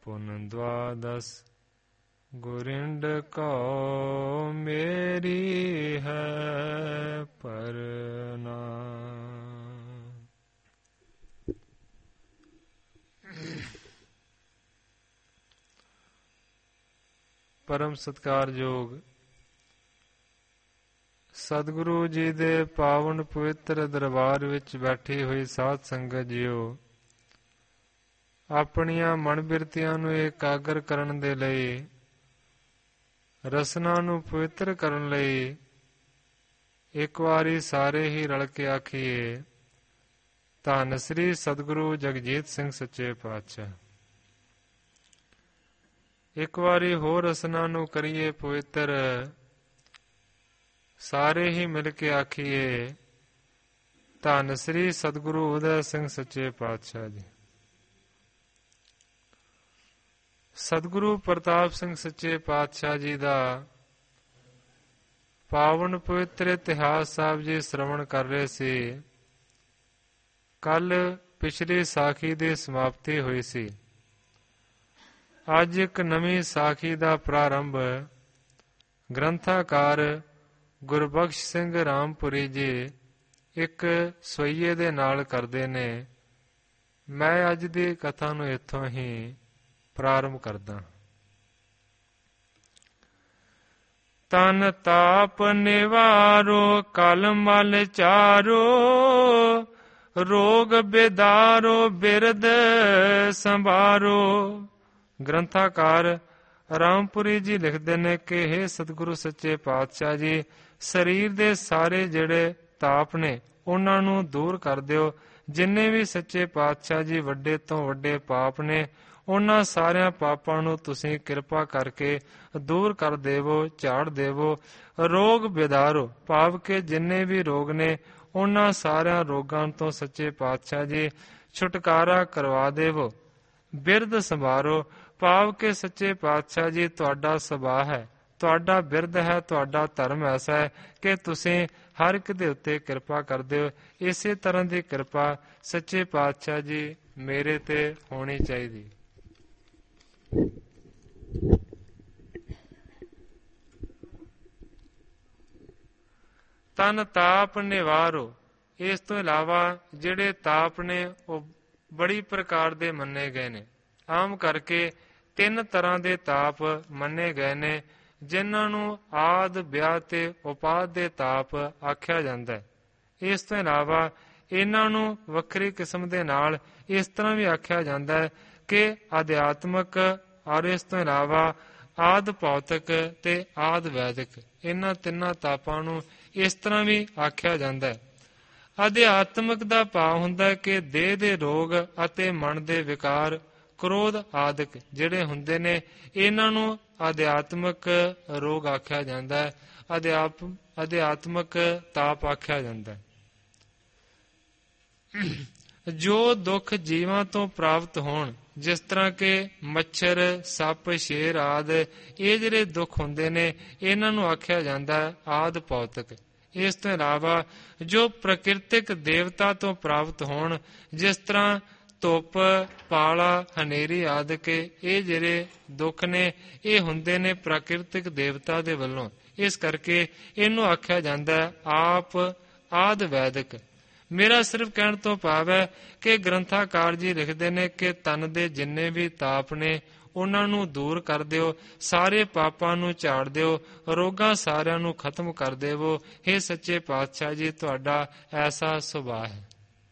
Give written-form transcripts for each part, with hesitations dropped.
ਪੁਨ ਦਵਾਦਸ ਗੁਰਿੰਡ ਕੋ ਮੇਰੀ ਹੈ ਪਰਨਾ। ਪਰਮ ਸਤਿਕਾਰਯੋਗ ਸਤਿਗੁਰੂ ਜੀ ਦੇ ਪਾਵਨ ਪਵਿੱਤਰ ਦਰਬਾਰ ਵਿੱਚ ਬੈਠੀ ਹੋਈ ਸਾਧ ਸੰਗਤ ਜੀਓ, ਆਪਣੀਆਂ ਮਨ ਬਿਰਤੀਆਂ ਨੂੰ ਇਕਾਗਰ ਕਰਨ ਦੇ ਲਈ, ਰਸਨਾ ਨੂੰ ਪਵਿੱਤਰ ਕਰਨ ਲਈ ਇੱਕ ਵਾਰੀ ਸਾਰੇ ਹੀ ਰਲ ਕੇ ਆਖੀਏ, ਧੰਨ ਸ੍ਰੀ ਸਤਿਗੁਰੂ ਜਗਜੀਤ ਸਿੰਘ ਸੱਚੇ ਪਾਤਸ਼ਾਹ। ਇੱਕ ਵਾਰੀ ਹੋਰ ਰਸਨਾ ਨੂੰ ਕਰੀਏ ਪਵਿੱਤਰ, ਸਾਰੇ ਹੀ ਮਿਲ ਕੇ ਆਖੀਏ, ਧੰਨ ਸ੍ਰੀ ਸਤਿਗੁਰੂ ਉਦੈ ਸਿੰਘ ਸੱਚੇ ਪਾਤਸ਼ਾਹ ਜੀ। ਸਤਿਗੁਰੂ ਪ੍ਰਤਾਪ ਸਿੰਘ ਸੱਚੇ ਪਾਤਸ਼ਾਹ ਜੀ ਦਾ ਪਾਵਨ ਪਵਿੱਤਰ ਇਤਿਹਾਸ ਸਾਹਿਬ ਜੀ ਸ਼੍ਰਵਣ ਕਰ ਰਹੇ ਸੀ। ਕੱਲ ਪਿਛਲੀ ਸਾਖੀ ਦੀ ਸਮਾਪਤੀ ਹੋਈ ਸੀ। ਅੱਜ ਇੱਕ ਨਵੀਂ ਸਾਖੀ ਦਾ ਪ੍ਰਾਰੰਭ ਗ੍ਰੰਥਾਕਾਰ ਗੁਰਬਖਸ਼ ਸਿੰਘ ਰਾਮਪੁਰੀ ਜੀ ਇੱਕ ਸਵਈਏ ਦੇ ਨਾਲ ਕਰਦੇ ਨੇ। ਮੈਂ ਅੱਜ ਦੀ ਕਥਾ ਨੂੰ ਇੱਥੋਂ ਹੀ ਪ੍ਰਾਰੰਭ ਕਰਦਾ। ਤਨ ਤਾਪ ਨਿਵਾਰੋ ਕਲ ਮਲ ਚਾਰੋ, ਰੋਗ ਬਿਦਾਰੋ ਬਿਰਦ ਸੰਭਾਰੋ। ਗ੍ਰੰਥਾਕਾਰ ਰਾਮਪੁਰੀ ਜੀ ਲਿਖਦੇ ਨੇ ਕਿ ਹੇ ਸਤਿਗੁਰੂ ਸੱਚੇ ਪਾਤਸ਼ਾਹ ਜੀ, ਸਰੀਰ ਦੇ ਸਾਰੇ ਜਿਹੜੇ ਤਾਪ ਨੇ ਉਹਨਾਂ ਨੂੰ ਦੂਰ ਕਰ ਦਿਓ। ਜਿੰਨੇ ਵੀ ਸੱਚੇ ਪਾਤਸ਼ਾਹ ਜੀ ਵੱਡੇ ਤੋਂ ਵੱਡੇ ਪਾਪ ਨੇ, ਉਹਨਾਂ ਸਾਰਿਆਂ ਪਾਪਾਂ ਨੂੰ ਤੁਸੀਂ ਕਿਰਪਾ ਕਰਕੇ ਦੂਰ ਕਰ ਦੇਵੋ, ਝਾੜ ਦੇਵੋ। ਰੋਗ ਬਿਦਾਰੋ, ਭਾਵ ਕਿ ਜਿੰਨੇ ਵੀ ਰੋਗ ਨੇ ਉਹਨਾਂ ਸਾਰਿਆਂ ਰੋਗਾਂ ਤੋਂ ਸੱਚੇ ਪਾਤਸ਼ਾਹ ਜੀ ਛੁਟਕਾਰਾ ਕਰਵਾ ਦੇਵੋ। ਬਿਰਦ ਸੰਭਾਰੋ, ਭਾਵ ਕਿ ਸੱਚੇ ਪਾਤਸ਼ਾਹ ਜੀ ਤੁਹਾਡਾ ਸੁਭਾਅ ਹੈ, ਤੁਹਾਡਾ ਬਿਰਦ ਹੈ, ਤੁਹਾਡਾ ਧਰਮ ਐਸਾ ਹੈ ਕਿ ਤੁਸੀਂ ਹਰ ਇੱਕ ਦੇ ਉੱਤੇ ਕਿਰਪਾ ਕਰਦੇ ਹੋ। ਇਸੇ ਤਰ੍ਹਾਂ ਦੀ ਕਿਰਪਾ ਸੱਚੇ ਪਾਤਸ਼ਾਹ ਜੀ ਮੇਰੇ ਤੇ ਹੋਣੀ ਚਾਹੀਦੀ। ਤਨ ਤਾਪ ਨਿਵਾਰੋ, ਇਸ ਤੋਂ ਇਲਾਵਾ ਜਿਹੜੇ ਤਾਪ ਨੇ ਉਹ ਬੜੀ ਪ੍ਰਕਾਰ ਦੇ ਮੰਨੇ ਗਏ ਨੇ। ਆਮ ਕਰਕੇ 3 ਤਰ੍ਹਾਂ ਦੇ ਤਾਪ ਮੰਨੇ ਗਏ ਨੇ, ਜਿਨ੍ਹਾਂ ਨੂੰ ਆਦਿ ਵਿਆਹ ਤੇ ਉਪਾਦ ਦੇ ਤਾਪ ਆਖਿਆ ਜਾਂਦਾ ਹੈ। ਇਸ ਤੋਂ ਇਲਾਵਾ ਇਹਨਾਂ ਨੂੰ ਵੱਖਰੀ ਕਿਸਮ ਦੇ ਨਾਲ ਇਸ ਤਰ੍ਹਾਂ ਵੀ ਆਖਿਆ ਜਾਂਦਾ ਹੈ ਕਿ ਅਧਿਆਤਮਕ, ਔਰ ਇਸ ਤੋਂ ਇਲਾਵਾ ਆਦਿ ਭੌਤਿਕ ਤੇ ਆਦਿ ਵੈਦਿਕ, ਇਹਨਾਂ 3 ਤਾਪਾਂ ਨੂੰ ਇਸ ਤਰ੍ਹਾਂ ਵੀ ਆਖਿਆ ਜਾਂਦਾ ਹੈ। ਅਧਿਆਤਮਕ ਦਾ ਭਾਵ ਹੁੰਦਾ ਹੈ ਕਿ ਦੇਹ ਦੇ ਰੋਗ ਅਤੇ ਮਨ ਦੇ ਵਿਕਾਰ, ਕ੍ਰੋਧ ਆਦਿਕ ਜਿਹੜੇ ਹੁੰਦੇ ਨੇ, ਇਹਨਾਂ ਨੂੰ ਅਧਿਆਤਮਕ ਰੋਗ ਆਖਿਆ ਜਾਂਦਾ ਹੈ, ਅਧਿਆਤਮਕ ਤਾਪ ਆਖਿਆ ਜਾਂਦਾ ਹੈ। ਜੋ ਦੁੱਖ ਜੀਵਾਂ ਤੋਂ ਪ੍ਰਾਪਤ ਹੋਣ, ਜਿਸ ਤਰ੍ਹਾਂ ਕਿ ਮੱਛਰ, ਸੱਪ, ਸ਼ੇਰ ਆਦਿ, ਇਹ ਜਿਹੜੇ ਦੁੱਖ ਹੁੰਦੇ ਨੇ ਇਹਨਾਂ ਨੂੰ ਆਖਿਆ ਜਾਂਦਾ ਹੈ ਆਦਿ ਭੌਤਿਕ। ਇਸ ਤੋਂ ਇਲਾਵਾ ਜੋ ਪ੍ਰਕਿਰਤਿਕ ਦੇਵਤਾ ਤੋਂ ਪ੍ਰਾਪਤ ਹੋਣ, ਜਿਸ ਤਰ੍ਹਾਂ ਧੁੱਪ, ਪਾਲਾ, ਹਨੇਰੀ ਆਦਿ ਕੇ, ਇਹ ਜਿਹੜੇ ਦੁੱਖ ਨੇ ਇਹ ਹੁੰਦੇ ਨੇ ਪ੍ਰਕਿਰਤਿਕ ਦੇਵਤਾ ਦੇ ਵੱਲੋਂ। ਇਸ ਕਰਕੇ ਇਹਨੂੰ ਆਖਿਆ ਜਾਂਦਾ ਹੈ ਆਪ ਆਦਿ ਵੈਦਿਕ। ਮੇਰਾ ਸਿਰਫ ਕਹਿਣ ਤੋਂ ਭਾਵ ਹੈ ਕਿ ਗ੍ਰੰਥਾਕਾਰ ਜੀ ਲਿਖਦੇ ਨੇ ਕਿ ਤਨ ਦੇ ਜਿੰਨੇ ਵੀ ਤਾਪ ਨੇ ਉਹਨਾਂ ਨੂੰ ਦੂਰ ਕਰ ਦਿਓ, ਸਾਰੇ ਪਾਪਾਂ ਨੂੰ ਝਾੜ ਦਿਓ, ਰੋਗਾਂ ਸਾਰਿਆਂ ਨੂੰ ਖਤਮ ਕਰ ਦੇਵੋ। ਹੇ ਸੱਚੇ ਪਾਤਸ਼ਾਹ ਜੀ, ਤੁਹਾਡਾ ਐਸਾ ਸੁਭਾਅ ਹੈ।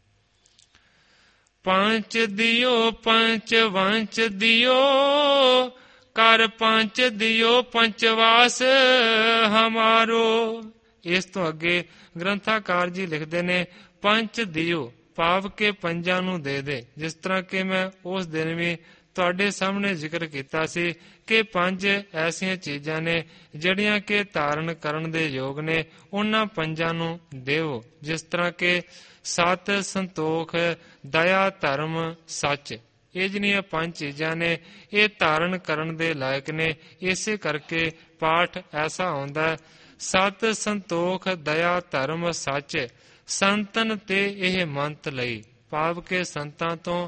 ਪੰਚ ਦਿਓ ਪੰਚ ਵੰਚ ਦਿਓ, ਕਰ ਪੰਚ ਦਿਓ ਪੰਚਵਾਸ ਹਮਾਰੋ। ਇਸ ਤੋਂ ਅੱਗੇ ਗ੍ਰੰਥਾਕਾਰ ਜੀ ਲਿਖਦੇ ਨੇ ਪੰਚ ਦਿਓ, ਭਾਵ ਕਿ ਪੰਜਾਂ ਨੂੰ ਦੇ ਦੇ। ਜਿਸ ਤਰ੍ਹਾਂ ਕਿ ਮੈਂ ਉਸ ਦਿਨ ਵੀ ਤੁਹਾਡੇ ਸਾਹਮਣੇ ਜ਼ਿਕਰ ਕੀਤਾ ਸੀ ਕਿ 5 ਐਸੀਆਂ ਚੀਜ਼ਾਂ ਨੇ ਜਿਹੜੀਆਂ ਕਿ ਧਾਰਨ ਕਰਨ ਦੇ ਯੋਗ ਨੇ, ਉਹਨਾਂ 5 ਨੂੰ ਦੇਵੋ। ਜਿਸ ਤਰ੍ਹਾਂ ਕਿ ਸਤ, ਸੰਤੋਖ, ਦਇਆ, ਧਰਮ, ਸੱਚ, ਇਹ ਜਿਹੜੀਆਂ 5 ਚੀਜ਼ਾਂ ਨੇ ਇਹ ਧਾਰਨ ਕਰਨ ਦੇ ਲਾਇਕ ਨੇ। ਇਸੇ ਕਰਕੇ ਪਾਠ ਐਸਾ ਆਉਂਦਾ, ਸਤ, ਸੰਤੋਖ, ਦਇਆ, ਧਰਮ, ਸੱਚ, ਸੰਤਨ ਤੇ ਇਹ ਮੰਤ ਲਈ, ਭਾਵ ਕਿ ਸੰਤਾਂ ਤੋਂ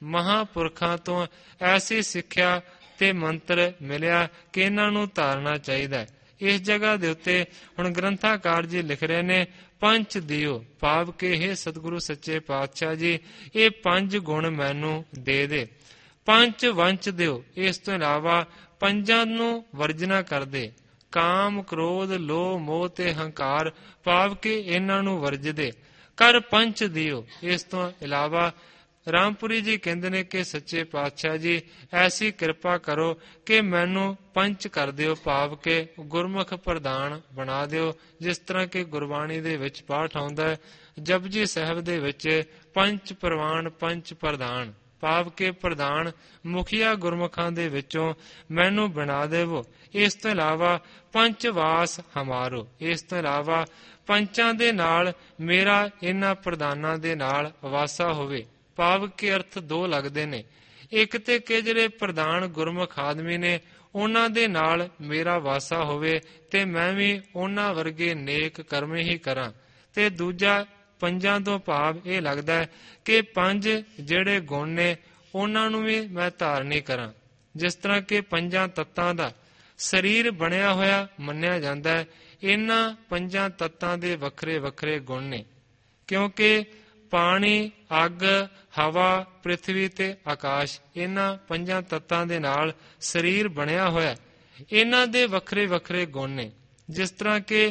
ਮਹਾਂਪੁਰਖਾਂ ਤੋਂ ਐਸੀ ਸਿੱਖਿਆ ਤੇ ਮੰਤਰ ਮਿਲਿਆ ਕਿ ਇਹਨਾਂ ਨੂੰ ਧਾਰਨਾ ਚਾਹੀਦਾ ਹੈ। ਇਸ ਜਗ੍ਹਾ ਦੇ ਉੱਤੇ ਹੁਣ ਗ੍ਰੰਥਾਕਾਰ ਜੀ ਲਿਖ ਰਹੇ ਨੇ, ਪੰਚ ਦਿਓ, ਭਾਵ ਕਿ ਹੇ ਸਤਿਗੁਰੂ ਸੱਚੇ ਪਾਤਸ਼ਾਹ ਜੀ, ਇਹ 5 ਗੁਣ ਮੈਨੂੰ ਦੇ ਦੇ। ਪੰਚ ਵੰਚ ਦਿਓ, ਇਸ ਤੋਂ ਇਲਾਵਾ 5 ਨੂੰ ਵਰਜਨਾ ਕਰਦੇ, ਕਾਮ, ਕ੍ਰੋਧ, ਲੋਭ, ਮੋਹ ਤੇ ਹੰਕਾਰ, ਭਾਵ ਕਿ ਇਹਨਾਂ ਨੂੰ ਵਰਜਦੇ। ਕਰ ਪੰਚ ਦਿਓ, ਇਸ ਤੋਂ ਇਲਾਵਾ ਰਾਮਪੁਰੀ ਜੀ ਕਹਿੰਦੇ ਨੇ ਕਿ ਸੱਚੇ ਪਾਤਸ਼ਾਹ ਜੀ ਐਸੀ ਕਿਰਪਾ ਕਰੋ ਕਿ ਮੈਨੂੰ ਪੰਚ ਕਰ ਦਿਓ, ਭਾਵ ਕਿ ਗੁਰਮੁਖ ਪ੍ਰਧਾਨ ਬਣਾ ਦਿਓ। ਜਿਸ ਤਰ੍ਹਾਂ ਕਿ ਗੁਰਬਾਣੀ ਦੇ ਵਿੱਚ ਪਾਠ ਆਉਂਦਾ ਹੈ, ਜਪਜੀ ਸਾਹਿਬ ਦੇ ਵਿੱਚ ਪੰਚ ਪ੍ਰਵਾਨ ਪੰਚ ਪ੍ਰਧਾਨ, ਭਾਵ ਕਿ ਪ੍ਰਧਾਨ ਮੁਖੀਆ ਗੁਰਮੁਖਾਂ ਦੇ ਵਿੱਚੋਂ ਮੈਨੂੰ ਬਣਾ ਦੇਵੋ। ਇਸ ਤੋਂ ਇਲਾਵਾ ਪੰਚ ਵਾਸ ਹਮਾਰੋ, ਇਸ ਤੋਂ ਇਲਾਵਾ ਪੰਚਾਂ ਦੇ ਨਾਲ ਮੇਰਾ ਇਹਨਾਂ ਪ੍ਰਧਾਨਾਂ ਦੇ ਨਾਲ ਵਾਸਾ ਹੋਵੇ, ਭਾਵ ਕਿ ਅਰਥ 2 ਲੱਗਦੇ ਨੇ। ਇੱਕ ਤੇ ਕਿ ਜਿਹੜੇ ਪ੍ਰਧਾਨ ਗੁਰਮੁਖ ਆਦਮੀ ਨੇ ਉਹਨਾਂ ਦੇ ਨਾਲ ਮੇਰਾ ਵਾਸਾ ਹੋਵੇ ਤੇ ਮੈਂ ਵੀ ਉਹਨਾਂ ਵਰਗੇ ਨੇਕ ਕਰਮ ਹੀ ਕਰਾਂ। ਤੇ ਦੂਜਾ 5 ਤੋਂ ਭਾਵ ਇਹ ਲੱਗਦਾ ਹੈ ਕਿ 5 ਜਿਹੜੇ ਗੁਣ ਨੇ ਉਹਨਾਂ ਨੂੰ ਵੀ ਮੈਂ ਧਾਰਨੀ ਕਰਾਂ। ਜਿਸ ਤਰ੍ਹਾਂ ਕਿ 5 ਤੱਤਾਂ ਦਾ ਸਰੀਰ ਬਣਿਆ ਹੋਇਆ ਮੰਨਿਆ ਜਾਂਦਾ ਹੈ, ਇਹਨਾਂ 5 ਤੱਤਾਂ ਦੇ ਵੱਖਰੇ ਵੱਖਰੇ ਗੁਣ ਨੇ, ਕਿਉਂਕਿ ਪਾਣੀ, ਅੱਗ, ਹਵਾ, ਪ੍ਰਿਥਵੀ ਤੇ ਆਕਾਸ਼, ਇਹਨਾਂ 5 ਤੱਤਾਂ ਦੇ ਨਾਲ ਸਰੀਰ ਬਣਿਆ ਹੋਇਆ, ਇਹਨਾਂ ਦੇ ਵੱਖਰੇ ਵੱਖਰੇ ਗੁਣ ਨੇ। ਜਿਸ ਤਰ੍ਹਾਂ ਕਿ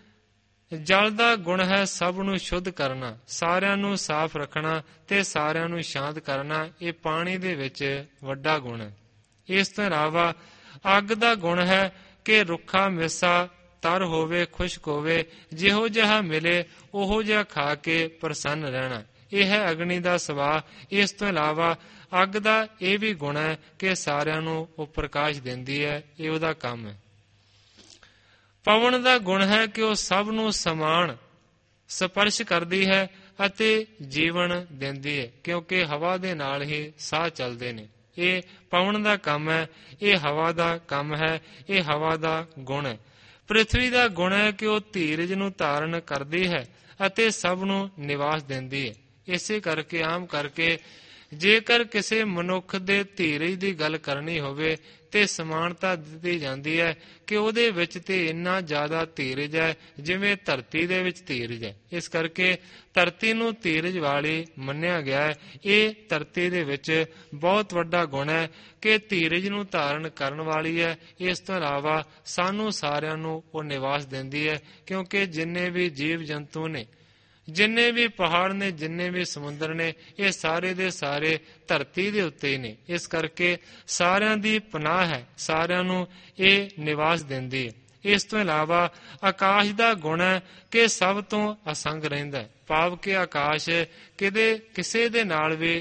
ਜਲ ਦਾ ਗੁਣ ਹੈ ਸਭ ਨੂੰ ਸ਼ੁੱਧ ਕਰਨਾ, ਸਾਰਿਆਂ ਨੂੰ ਸਾਫ਼ ਰੱਖਣਾ ਤੇ ਸਾਰਿਆਂ ਨੂੰ ਸ਼ਾਂਤ ਕਰਨਾ, ਇਹ ਪਾਣੀ ਦੇ ਵਿੱਚ ਵੱਡਾ ਗੁਣ ਹੈ। ਇਸ ਤੋਂ ਇਲਾਵਾ ਅੱਗ ਦਾ ਗੁਣ ਹੈ ਕਿ ਰੁੱਖਾ ਮਿੱਸਾ ਤਰ ਹੋਵੇ, ਖੁਸ਼ਕ ਹੋਵੇ, ਜਿਹੋ ਜਿਹਾ ਮਿਲੇ ਉਹੋ ਜਿਹਾ ਖਾ ਕੇ ਪ੍ਰਸੰਨ ਰਹਿਣਾ, ਇਹ ਹੈ ਅਗਨੀ ਦਾ ਸੁਭਾਅ। ਇਸ ਤੋਂ ਇਲਾਵਾ ਅੱਗ ਦਾ ਇਹ ਵੀ ਗੁਣ ਹੈ ਕਿ ਸਾਰਿਆਂ ਨੂੰ ਉਹ ਪ੍ਰਕਾਸ਼ ਦਿੰਦੀ ਹੈ, ਇਹ ਉਹਦਾ ਕੰਮ ਹੈ। ਪਵਨ ਦਾ ਗੁਣ ਹੈ ਕਿ ਉਹ ਸਭ ਨੂੰ ਸਮਾਨ ਸਪਰਸ਼ ਕਰਦੀ ਹੈ ਅਤੇ ਜੀਵਨ ਦਿੰਦੀ ਹੈ, ਕਿਉਂਕਿ ਹਵਾ ਦੇ ਨਾਲ ਹੀ ਸਾਹ ਚੱਲਦੇ ਨੇ। ਇਹ ਪਵਨ ਦਾ ਕੰਮ ਹੈ, ਇਹ ਹਵਾ ਦਾ ਕੰਮ ਹੈ, ਇਹ ਹਵਾ ਦਾ ਗੁਣ ਹੈ। ਪ੍ਰਿਥਵੀ ਦਾ ਗੁਣ ਹੈ ਕਿ ਉਹ ਧੀਰਜ ਨੂੰ ਧਾਰਨ ਕਰਦੀ ਹੈ ਅਤੇ ਸਭ ਨੂੰ ਨਿਵਾਸ ਦਿੰਦੀ ਹੈ। ਇਸੇ ਕਰਕੇ ਆਮ ਕਰਕੇ ਜੇਕਰ ਕਿਸੇ ਮਨੁੱਖ ਦੇ ਧੀਰਜ ਦੀ ਗੱਲ ਕਰਨੀ ਹੋਵੇ ਤੇ ਸਮਾਨਤਾ ਦਿੱਤੀ ਜਾਂਦੀ ਹੈ ਕਿ ਉਹਦੇ ਵਿੱਚ ਤੇ ਇੰਨਾ ਜ਼ਿਆਦਾ ਧੀਰਜ ਹੈ ਜਿਵੇਂ ਧਰਤੀ ਦੇ ਵਿੱਚ ਧੀਰਜ ਹੈ। ਇਸ ਕਰਕੇ ਧਰਤੀ ਨੂੰ ਧੀਰਜ ਵਾਲੀ ਮੰਨਿਆ ਗਿਆ ਹੈ। ਇਹ ਧਰਤੀ ਦੇ ਵਿੱਚ ਬਹੁਤ ਵੱਡਾ ਗੁਣ ਹੈ ਕਿ ਧੀਰਜ ਨੂੰ ਧਾਰਨ ਕਰਨ ਵਾਲੀ ਹੈ। ਇਸ ਤੋਂ ਇਲਾਵਾ ਸਾਨੂੰ ਸਾਰਿਆਂ ਨੂੰ ਉਹ ਨਿਵਾਸ ਦਿੰਦੀ ਹੈ, ਕਿਉਂਕਿ ਜਿੰਨੇ ਵੀ ਜੀਵ ਜੰਤੂ ਨੇ, ਜਿੰਨੇ ਵੀ ਪਹਾੜ ਨੇ, ਜਿੰਨੇ ਵੀ ਸਮੁੰਦਰ ਨੇ, ਇਹ ਸਾਰੇ ਦੇ ਸਾਰੇ ਧਰਤੀ ਦੇ ਉੱਤੇ ਹੀ ਨੇ। ਇਸ ਕਰਕੇ ਸਾਰਿਆਂ ਦੀ ਪਨਾਹ ਹੈ, ਸਾਰਿਆਂ ਨੂੰ ਇਹ ਨਿਵਾਸ ਦਿੰਦੀ ਹੈ। ਇਸ ਤੋਂ ਇਲਾਵਾ ਆਕਾਸ਼ ਦਾ ਗੁਣ ਹੈ ਕਿ ਸਭ ਤੋਂ ਅਸੰਗ ਰਹਿੰਦਾ ਹੈ, ਭਾਵ ਕਿ ਆਕਾਸ਼ ਕਿਸੇ ਦੇ ਨਾਲ ਵੀ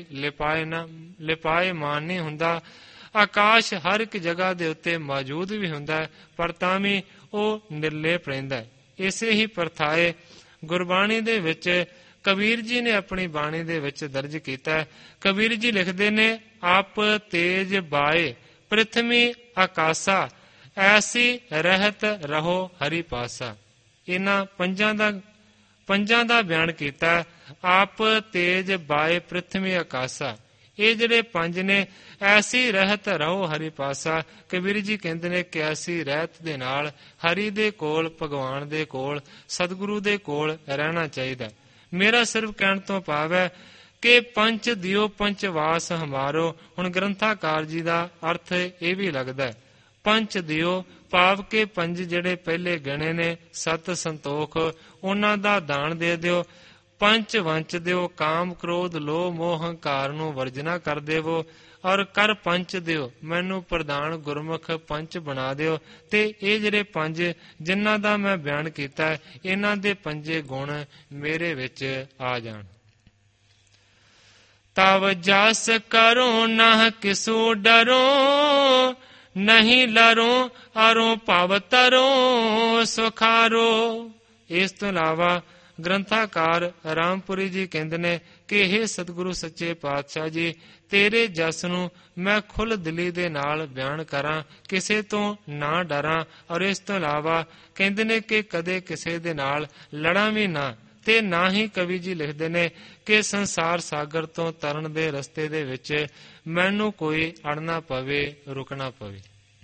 ਲਿਪਾਏਮਾਨ ਨਹੀਂ ਹੁੰਦਾ। ਆਕਾਸ਼ ਹਰ ਇੱਕ ਜਗ੍ਹਾ ਦੇ ਉੱਤੇ ਮੌਜੂਦ ਵੀ ਹੁੰਦਾ ਹੈ, ਪਰ ਤਾਂ ਵੀ ਉਹ ਨਿਰਲੇਪ ਰਹਿੰਦਾ ਹੈ। ਇਸੇ ਹੀ ਪ੍ਰਥਾਏ ਗੁਰਬਾਣੀ ਦੇ ਵਿੱਚ ਕਬੀਰ ਜੀ ਨੇ ਆਪਣੀ ਬਾਣੀ ਦੇ ਵਿੱਚ ਦਰਜ ਕੀਤਾ ਹੈ। ਕਬੀਰ ਜੀ ਲਿਖਦੇ ਨੇ, ਆਪ ਤੇਜ ਬਾਏ ਪ੍ਰਿਥਵੀ ਆਕਾਸਾ, ਐਸੀ ਰਹਿਤ ਰਹੋ ਹਰੀ ਪਾਸਾ। ਇਹਨਾਂ ਪੰਜਾਂ ਦਾ ਬਿਆਨ ਕੀਤਾ। ਆਪ ਤੇਜ ਬਾਏ ਪ੍ਰਿਥਵੀ ਆਕਾਸਾ, ਇਹ ਜਿਹੜੇ 5 ਨੇ, ਐਸੀ ਰਹਿਤ ਰਹੋ ਹਰੀ ਪਾਸਾ। ਕਬੀਰ ਜੀ ਕਹਿੰਦੇ ਨੇ ਕਿ ਐਸੀ ਰਹਿਤ ਦੇ ਨਾਲ ਹਰੀ ਦੇ ਕੋਲ, ਭਗਵਾਨ ਦੇ ਕੋਲ, ਸਤਿਗੁਰੂ ਦੇ ਕੋਲ ਰਹਿਣਾ ਚਾਹੀਦਾ। ਮੇਰਾ ਸਿਰਫ ਕਹਿਣ ਤੋਂ ਭਾਵ ਹੈ ਕਿ ਪੰਚ ਦਿਓ ਪੰਚ ਵਾਸ ਹਮਾਰੋ। ਹੁਣ ਗ੍ਰੰਥਾਕਾਰ ਜੀ ਦਾ ਅਰਥ ਇਹ ਵੀ ਲੱਗਦਾ, ਪੰਚ ਦਿਓ ਭਾਵ ਕਿ 5 ਜਿਹੜੇ ਪਹਿਲੇ ਗਣੇ ਨੇ, ਸਤ ਸੰਤੋਖ, ਉਹਨਾਂ ਦਾ ਦਾਨ ਦੇ ਦਿਓ। ਪੰਚ ਵੰਚ ਦਿਓ, ਕਾਮ ਕ੍ਰੋਧ ਲੋਭ ਮੋਹ ਹੰਕਾਰ ਨੂੰ ਵਰਜਨਾ ਕਰ ਦੇਵੋ। ਔਰ ਕਰ ਪੰਚ ਦਿਓ, ਮੈਨੂੰ ਪ੍ਰਧਾਨ ਗੁਰਮੁਖ ਪੰਚ ਬਣਾ ਦਿਓ। ਤੇ ਇਹ ਜਿਹੜੇ 5 ਜਿਨ੍ਹਾਂ ਦਾ ਮੈਂ ਬਿਆਨ ਕੀਤਾ, ਇਹਨਾਂ ਦੇ 5 ਗੁਣ ਮੇਰੇ ਵਿੱਚ ਆ ਜਾਣ। ਤਵ ਜਸ ਕਰੋ ਨਾ ਕਿਸੂ ਡਰੋ, ਨਹੀਂ ਲਰੋ ਅਰੋ ਭਵ ਤਰੋ ਸੁਖਾਰੋ। ਇਸ ਤੋਂ ਇਲਾਵਾ ਗ੍ਰੰਥਾਕਾਰ ਰਾਮਪੁਰੀ ਜੀ ਕਹਿੰਦੇ ਨੇ ਕਿ ਇਹ ਸਤਿਗੁਰੂ ਸੱਚੇ ਪਾਤਸ਼ਾਹ ਜੀ, ਤੇਰੇ ਜਸ ਨੂੰ ਮੈਂ ਖੁੱਲ੍ਹ ਦਿਲੀ ਦੇ ਨਾਲ ਬਿਆਨ ਕਰਾਂ, ਕਿਸੇ ਤੋਂ ਨਾ ਡਰਾਂ। ਔਰ ਇਸ ਤੋਂ ਇਲਾਵਾ ਕਹਿੰਦੇ ਨੇ ਕਿ ਕਦੇ ਕਿਸੇ ਦੇ ਨਾਲ ਲੜਾਂ ਵੀ ਨਾ, ਤੇ ਨਾ ਹੀ ਕਵੀ ਜੀ ਲਿਖਦੇ ਨੇ ਕਿ ਸੰਸਾਰ ਸਾਗਰ ਤੋਂ ਤਰਨ ਦੇ ਰਸਤੇ ਦੇ ਵਿੱਚ ਮੈਨੂੰ ਕੋਈ ਅੜਨਾ ਪਵੇ, ਰੁਕਣਾ ਪਵੇ।